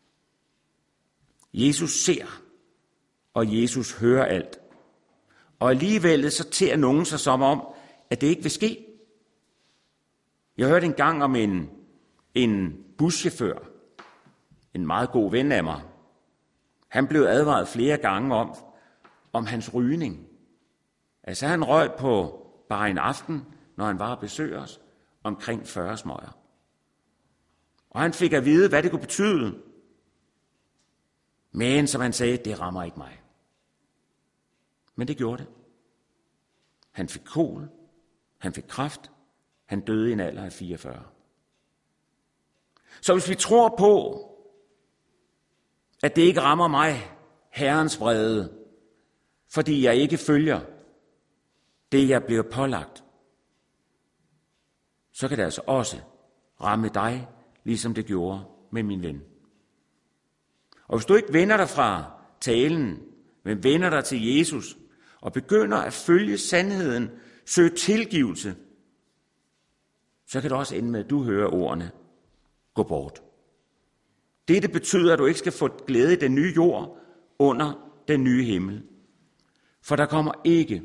Jesus ser, og Jesus hører alt. Og alligevel så ter nogen sig som om, at det ikke vil ske. Jeg hørte engang om en, en buschauffør, en meget god ven af mig. Han blev advaret flere gange om, om hans rygning. Altså han røg på bare en aften, når han var at besøge os, omkring fyrre smøger. Og han fik at vide, hvad det kunne betyde. Men som han sagde, det rammer ikke mig. Men det gjorde det. Han fik kol, han fik kræft, han døde i en alder af fireogfyrre. Så hvis vi tror på, at det ikke rammer mig, Herrens vrede, fordi jeg ikke følger det, jeg bliver pålagt, så kan det altså også ramme dig, ligesom det gjorde med min ven. Og hvis du ikke vender dig fra talen, men vender dig til Jesus, og begynder at følge sandheden, søge tilgivelse, så kan det også ende med, at du hører ordene, gå bort. Dette betyder, at du ikke skal få glæde i den nye jord under den nye himmel. For der kommer ikke,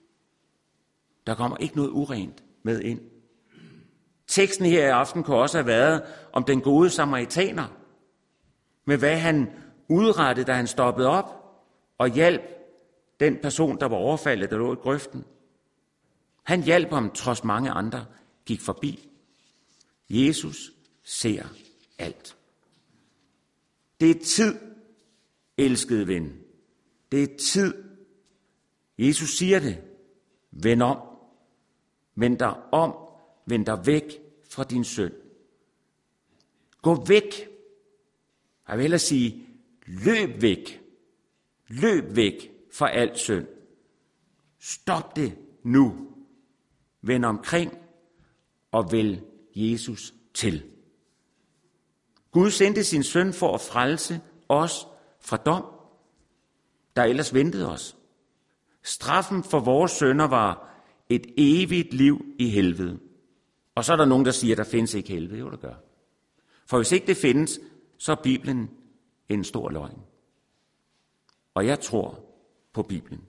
der kommer ikke noget urent med ind. Teksten her i aften kunne også have været om den gode samaritaner, med hvad han udrettede, da han stoppede op og hjalp den person, der var overfaldet, der lå i grøften. Han hjalp ham, trods mange andre gik forbi. Jesus ser alt. Det er tid, elskede ven. Det er tid. Jesus siger det. Vend om. Vend dig om. Vend dig væk fra din synd. Gå væk. Jeg vil hellere sige, løb væk. Løb væk fra alt synd. Stop det nu. Vend omkring og vælg Jesus til. Gud sendte sin søn for at frelse os fra dom, der ellers ventede os. Straffen for vores synder var et evigt liv i helvede. Og så er der nogen, der siger, at der findes ikke helvede. Jo, der gør. For hvis ikke det findes, så er Bibelen en stor løgn. Og jeg tror på Bibelen.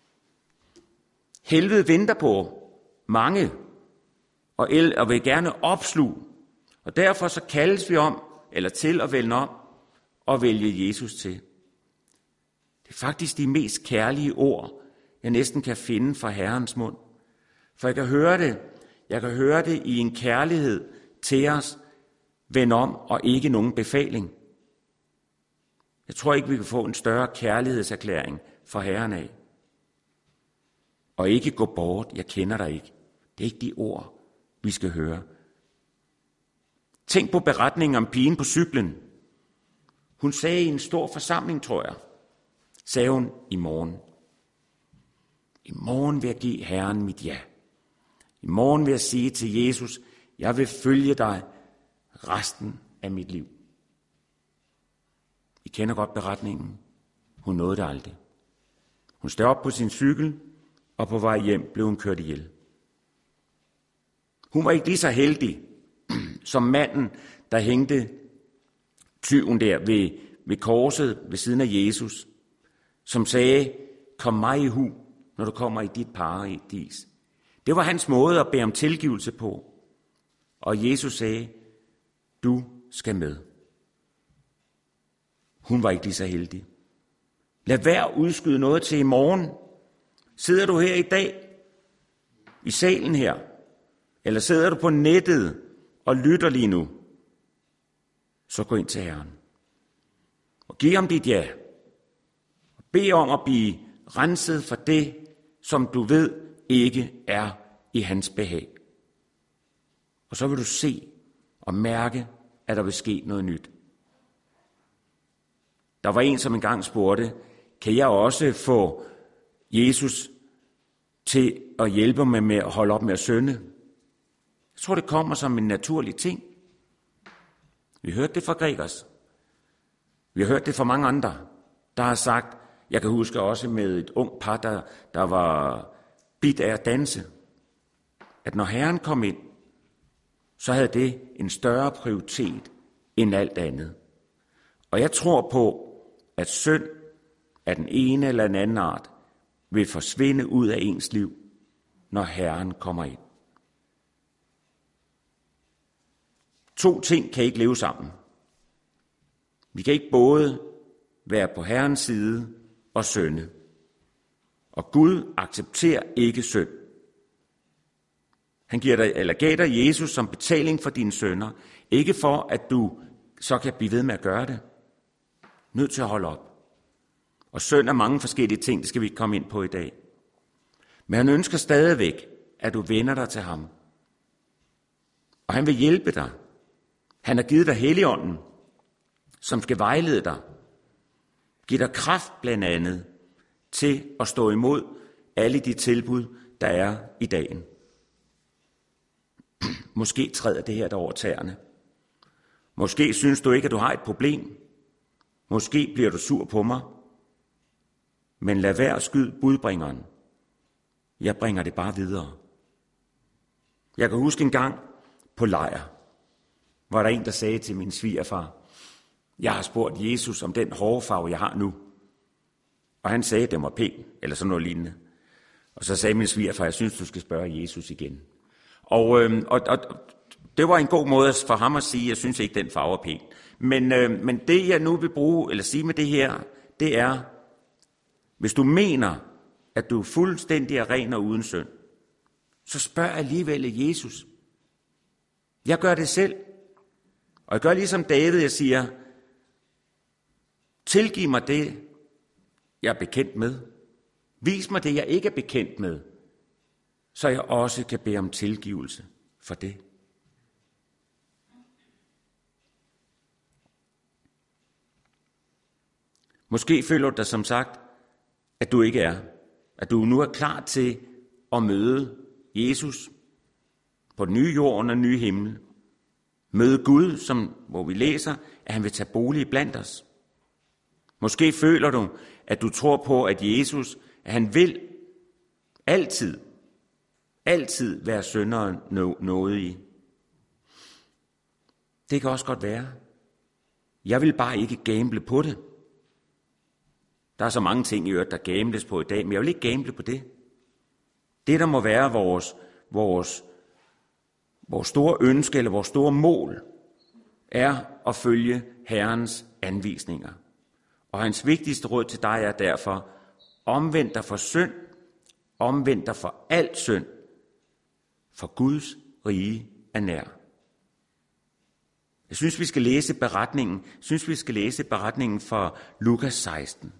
Helvede venter på mange, og, el, og vil gerne opsluge. Og derfor så kaldes vi om, eller til at vælge om, og vælge Jesus til. Det er faktisk de mest kærlige ord, jeg næsten kan finde fra Herrens mund. For jeg kan høre det, jeg kan høre det i en kærlighed til os, vend om, og ikke nogen befaling. Jeg tror ikke, vi kan få en større kærlighedserklæring fra Herren af. Og ikke gå bort, jeg kender dig ikke. Det er ikke de ord, vi skal høre. Tænk på beretningen om pigen på cyklen. Hun sagde i en stor forsamling, tror jeg, sagde hun i morgen. I morgen vil jeg give Herren mit ja. I morgen vil jeg sige til Jesus, jeg vil følge dig resten af mit liv. I kender godt beretningen. Hun nåede det aldrig. Hun stod op på sin cykel, og på vej hjem blev hun kørt ihjel. Hun var ikke lige så heldig som manden, der hængte tyven der ved, ved korset ved siden af Jesus, som sagde, kom mig i hu, når du kommer i dit paradis. Det var hans måde at bede om tilgivelse på. Og Jesus sagde, du skal med. Hun var ikke lige så heldig. Lad være at udskyde noget til i morgen. Sidder du her i dag, i salen her, eller sidder du på nettet og lytter lige nu, så gå ind til Herren. Og giv ham dit ja. Og bed om at blive renset for det, som du ved ikke er i hans behag. Og så vil du se og mærke, at der vil ske noget nyt. Der var en, som engang spurgte, kan jeg også få Jesus til at hjælpe mig med at holde op med at synde? Jeg tror, det kommer som en naturlig ting. Vi hørte det fra Gregers. Vi har hørt det fra mange andre, der har sagt, jeg kan huske også med et ung par, der, der var bidt af at danse, at når Herren kom ind, så havde det en større prioritet end alt andet. Og jeg tror på, at synd af den ene eller den anden art vil forsvinde ud af ens liv, når Herren kommer ind. To ting kan ikke leve sammen. Vi kan ikke både være på Herrens side og synde. Og Gud accepterer ikke synd. Han giver dig, eller gav dig Jesus som betaling for dine synder, ikke for at du så kan blive ved med at gøre det. Nødt til at holde op. Og synd er mange forskellige ting, det skal vi ikke komme ind på i dag. Men han ønsker stadigvæk, at du vender dig til ham. Og han vil hjælpe dig. Han har givet dig Helligånden, som skal vejlede dig. Giv dig kraft blandt andet til at stå imod alle de tilbud, der er i dagen. Måske træder det her der over tæerne. Måske synes du ikke, at du har et problem. Måske bliver du sur på mig. Men lad være at skyde budbringeren. Jeg bringer det bare videre. Jeg kan huske en gang på lejr, var der en, der sagde til min svigerfar, jeg har spurgt Jesus om den hårfarve, jeg har nu. Og han sagde, at den var pæn, eller sådan noget lignende. Og så sagde min svigerfar, jeg synes, du skal spørge Jesus igen. Og, øh, og, og det var en god måde for ham at sige, jeg synes ikke, den farve er pæn. Men, øh, men det, jeg nu vil bruge, eller sige med det her, det er, hvis du mener, at du er fuldstændig er ren og uden synd, så spørg alligevel Jesus. Jeg gør det selv. Og jeg gør ligesom David, jeg siger, tilgiv mig det, jeg er bekendt med. Vis mig det, jeg ikke er bekendt med, så jeg også kan bede om tilgivelse for det. Måske føler du dig som sagt, at du ikke er. At du nu er klar til at møde Jesus på den nye jord og den nye himmel. Møde Gud, som, hvor vi læser, at han vil tage bolig blandt os. Måske føler du, at du tror på, at Jesus, at han vil altid, altid være synderen nådig. Det kan også godt være. Jeg vil bare ikke gamble på det. Der er så mange ting i øvrigt, der gambles på i dag, men jeg vil ikke gamble på det. Det, der må være vores, vores, vores store ønske eller vores store mål, er at følge Herrens anvisninger. Og hans vigtigste råd til dig er derfor, omvend dig for synd, omvend dig for alt synd, for Guds rige er nær. Jeg synes, vi skal læse beretningen, jeg synes, vi skal læse beretningen fra Lukas seksten.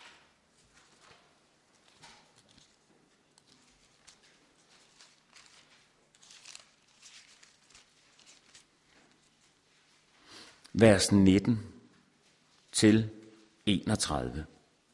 Vers nitten til enogtredive.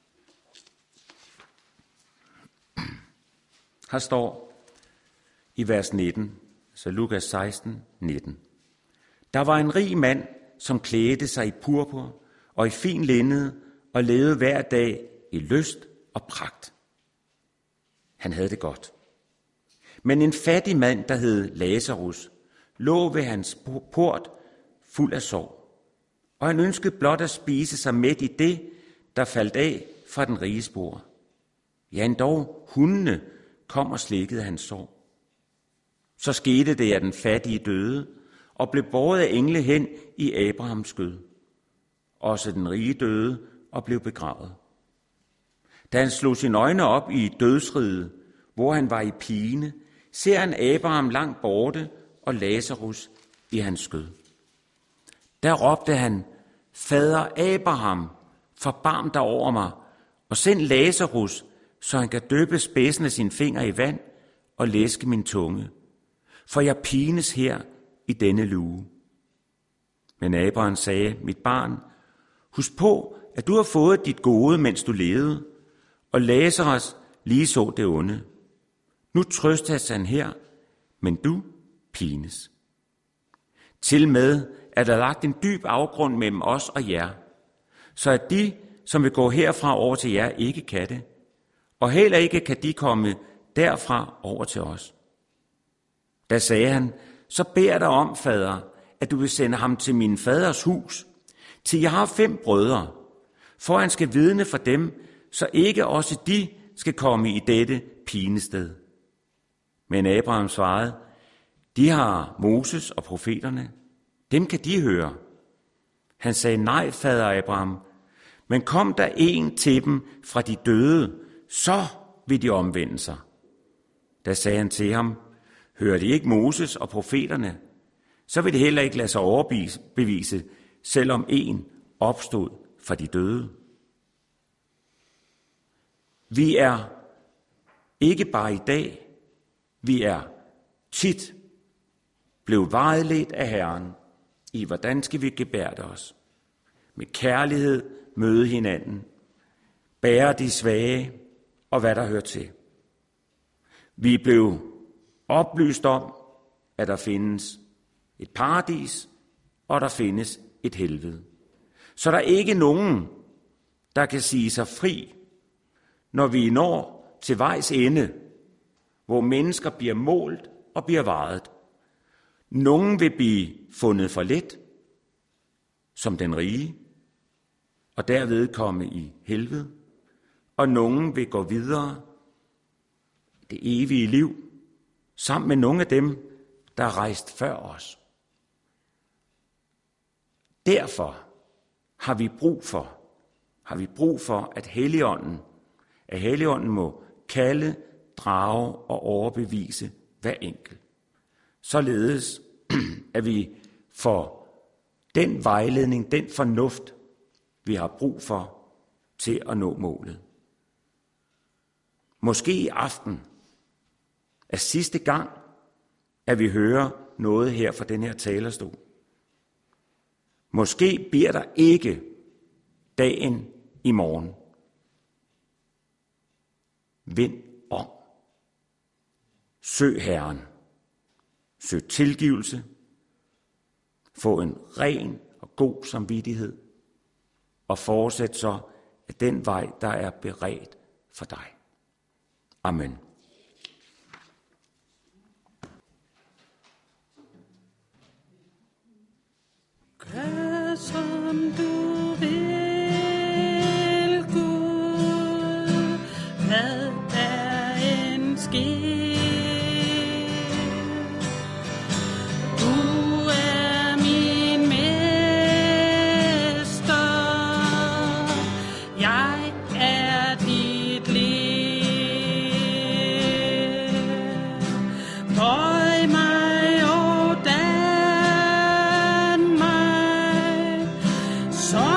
Her står i vers nitten, så Lukas seksten, nitten. Der var en rig mand, som klædte sig i purpur og i fin linned og levede hver dag i lyst og pragt. Han havde det godt. Men en fattig mand, der hed Lazarus, lå ved hans port fuld af sorg. Og han ønskede blot at spise sig midt i det, der faldt af fra den rige spor. Ja, endog hundene kom og slikkede hans sorg. Så skete det, at den fattige døde, og blev båret af engle hen i Abrahams skød. Også den rige døde og blev begravet. Da han slog sine øjne op i dødsriget, hvor han var i pine, ser han Abraham langt borte og Lazarus i hans skød. Der råbte han, Fader Abraham, forbarm dig over mig, og send Lazarus, så han kan døbe spidsen af sine fingre i vand og læske min tunge, for jeg pines her i denne luge. Men Abraham sagde, mit barn, husk på, at du har fået dit gode, mens du levede, og Lazarus lige så det onde. Nu trøstes han her, men du pines. Til med er der lagt en dyb afgrund mellem os og jer, så at de, som vil gå herfra over til jer, ikke kan det, og heller ikke kan de komme derfra over til os. Da sagde han, så beder jeg dig om, fader, at du vil sende ham til min faders hus, til jeg har fem brødre, for han skal vidne for dem, så ikke også de skal komme i dette pinested. Men Abraham svarede, de har Moses og profeterne, dem kan de høre. Han sagde, nej, fader Abraham, men kom der en til dem fra de døde, så vil de omvende sig. Da sagde han til ham, hører de ikke Moses og profeterne, så vil det heller ikke lade sig overbevise, selvom en opstod fra de døde. Vi er ikke bare i dag, vi er tit blevet vejledt af Herren i, hvordan skal vi gebærde os. Med kærlighed møde hinanden, bære de svage og hvad der hører til. Vi er blevet oplyst om, at der findes et paradis, og der findes et helvede. Så der er ikke nogen, der kan sige sig fri, når vi når til vejs ende, hvor mennesker bliver målt og bliver vejet. Nogen vil blive fundet for let, som den rige, og derved komme i helvede, og nogen vil gå videre det evige liv, sammen med nogle af dem, der er rejst før os. Derfor har vi brug for, har vi brug for, at Helligånden, at Helligånden må kalde, drage og overbevise hver enkelt. Således at vi får den vejledning, den fornuft, vi har brug for til at nå målet. Måske i aften er sidste gang, at vi hører noget her fra den her talerstol. Måske bliver der ikke dagen i morgen. Vend om. Søg Herren. Søg tilgivelse. Få en ren og god samvittighed. Og fortsæt så af den vej, der er beredt for dig. Amen. Gør som du vil, Gud, hvad der end sker. Du er min mester, jeg er dit led. Bøj mig og dan mig, så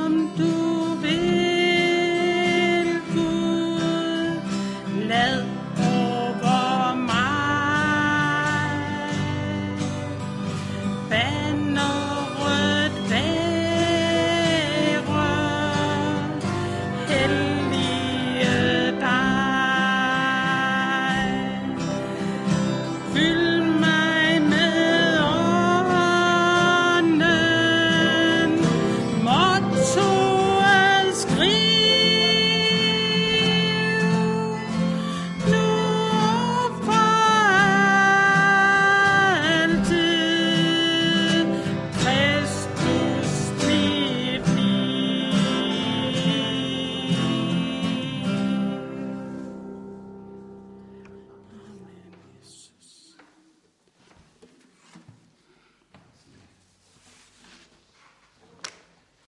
som du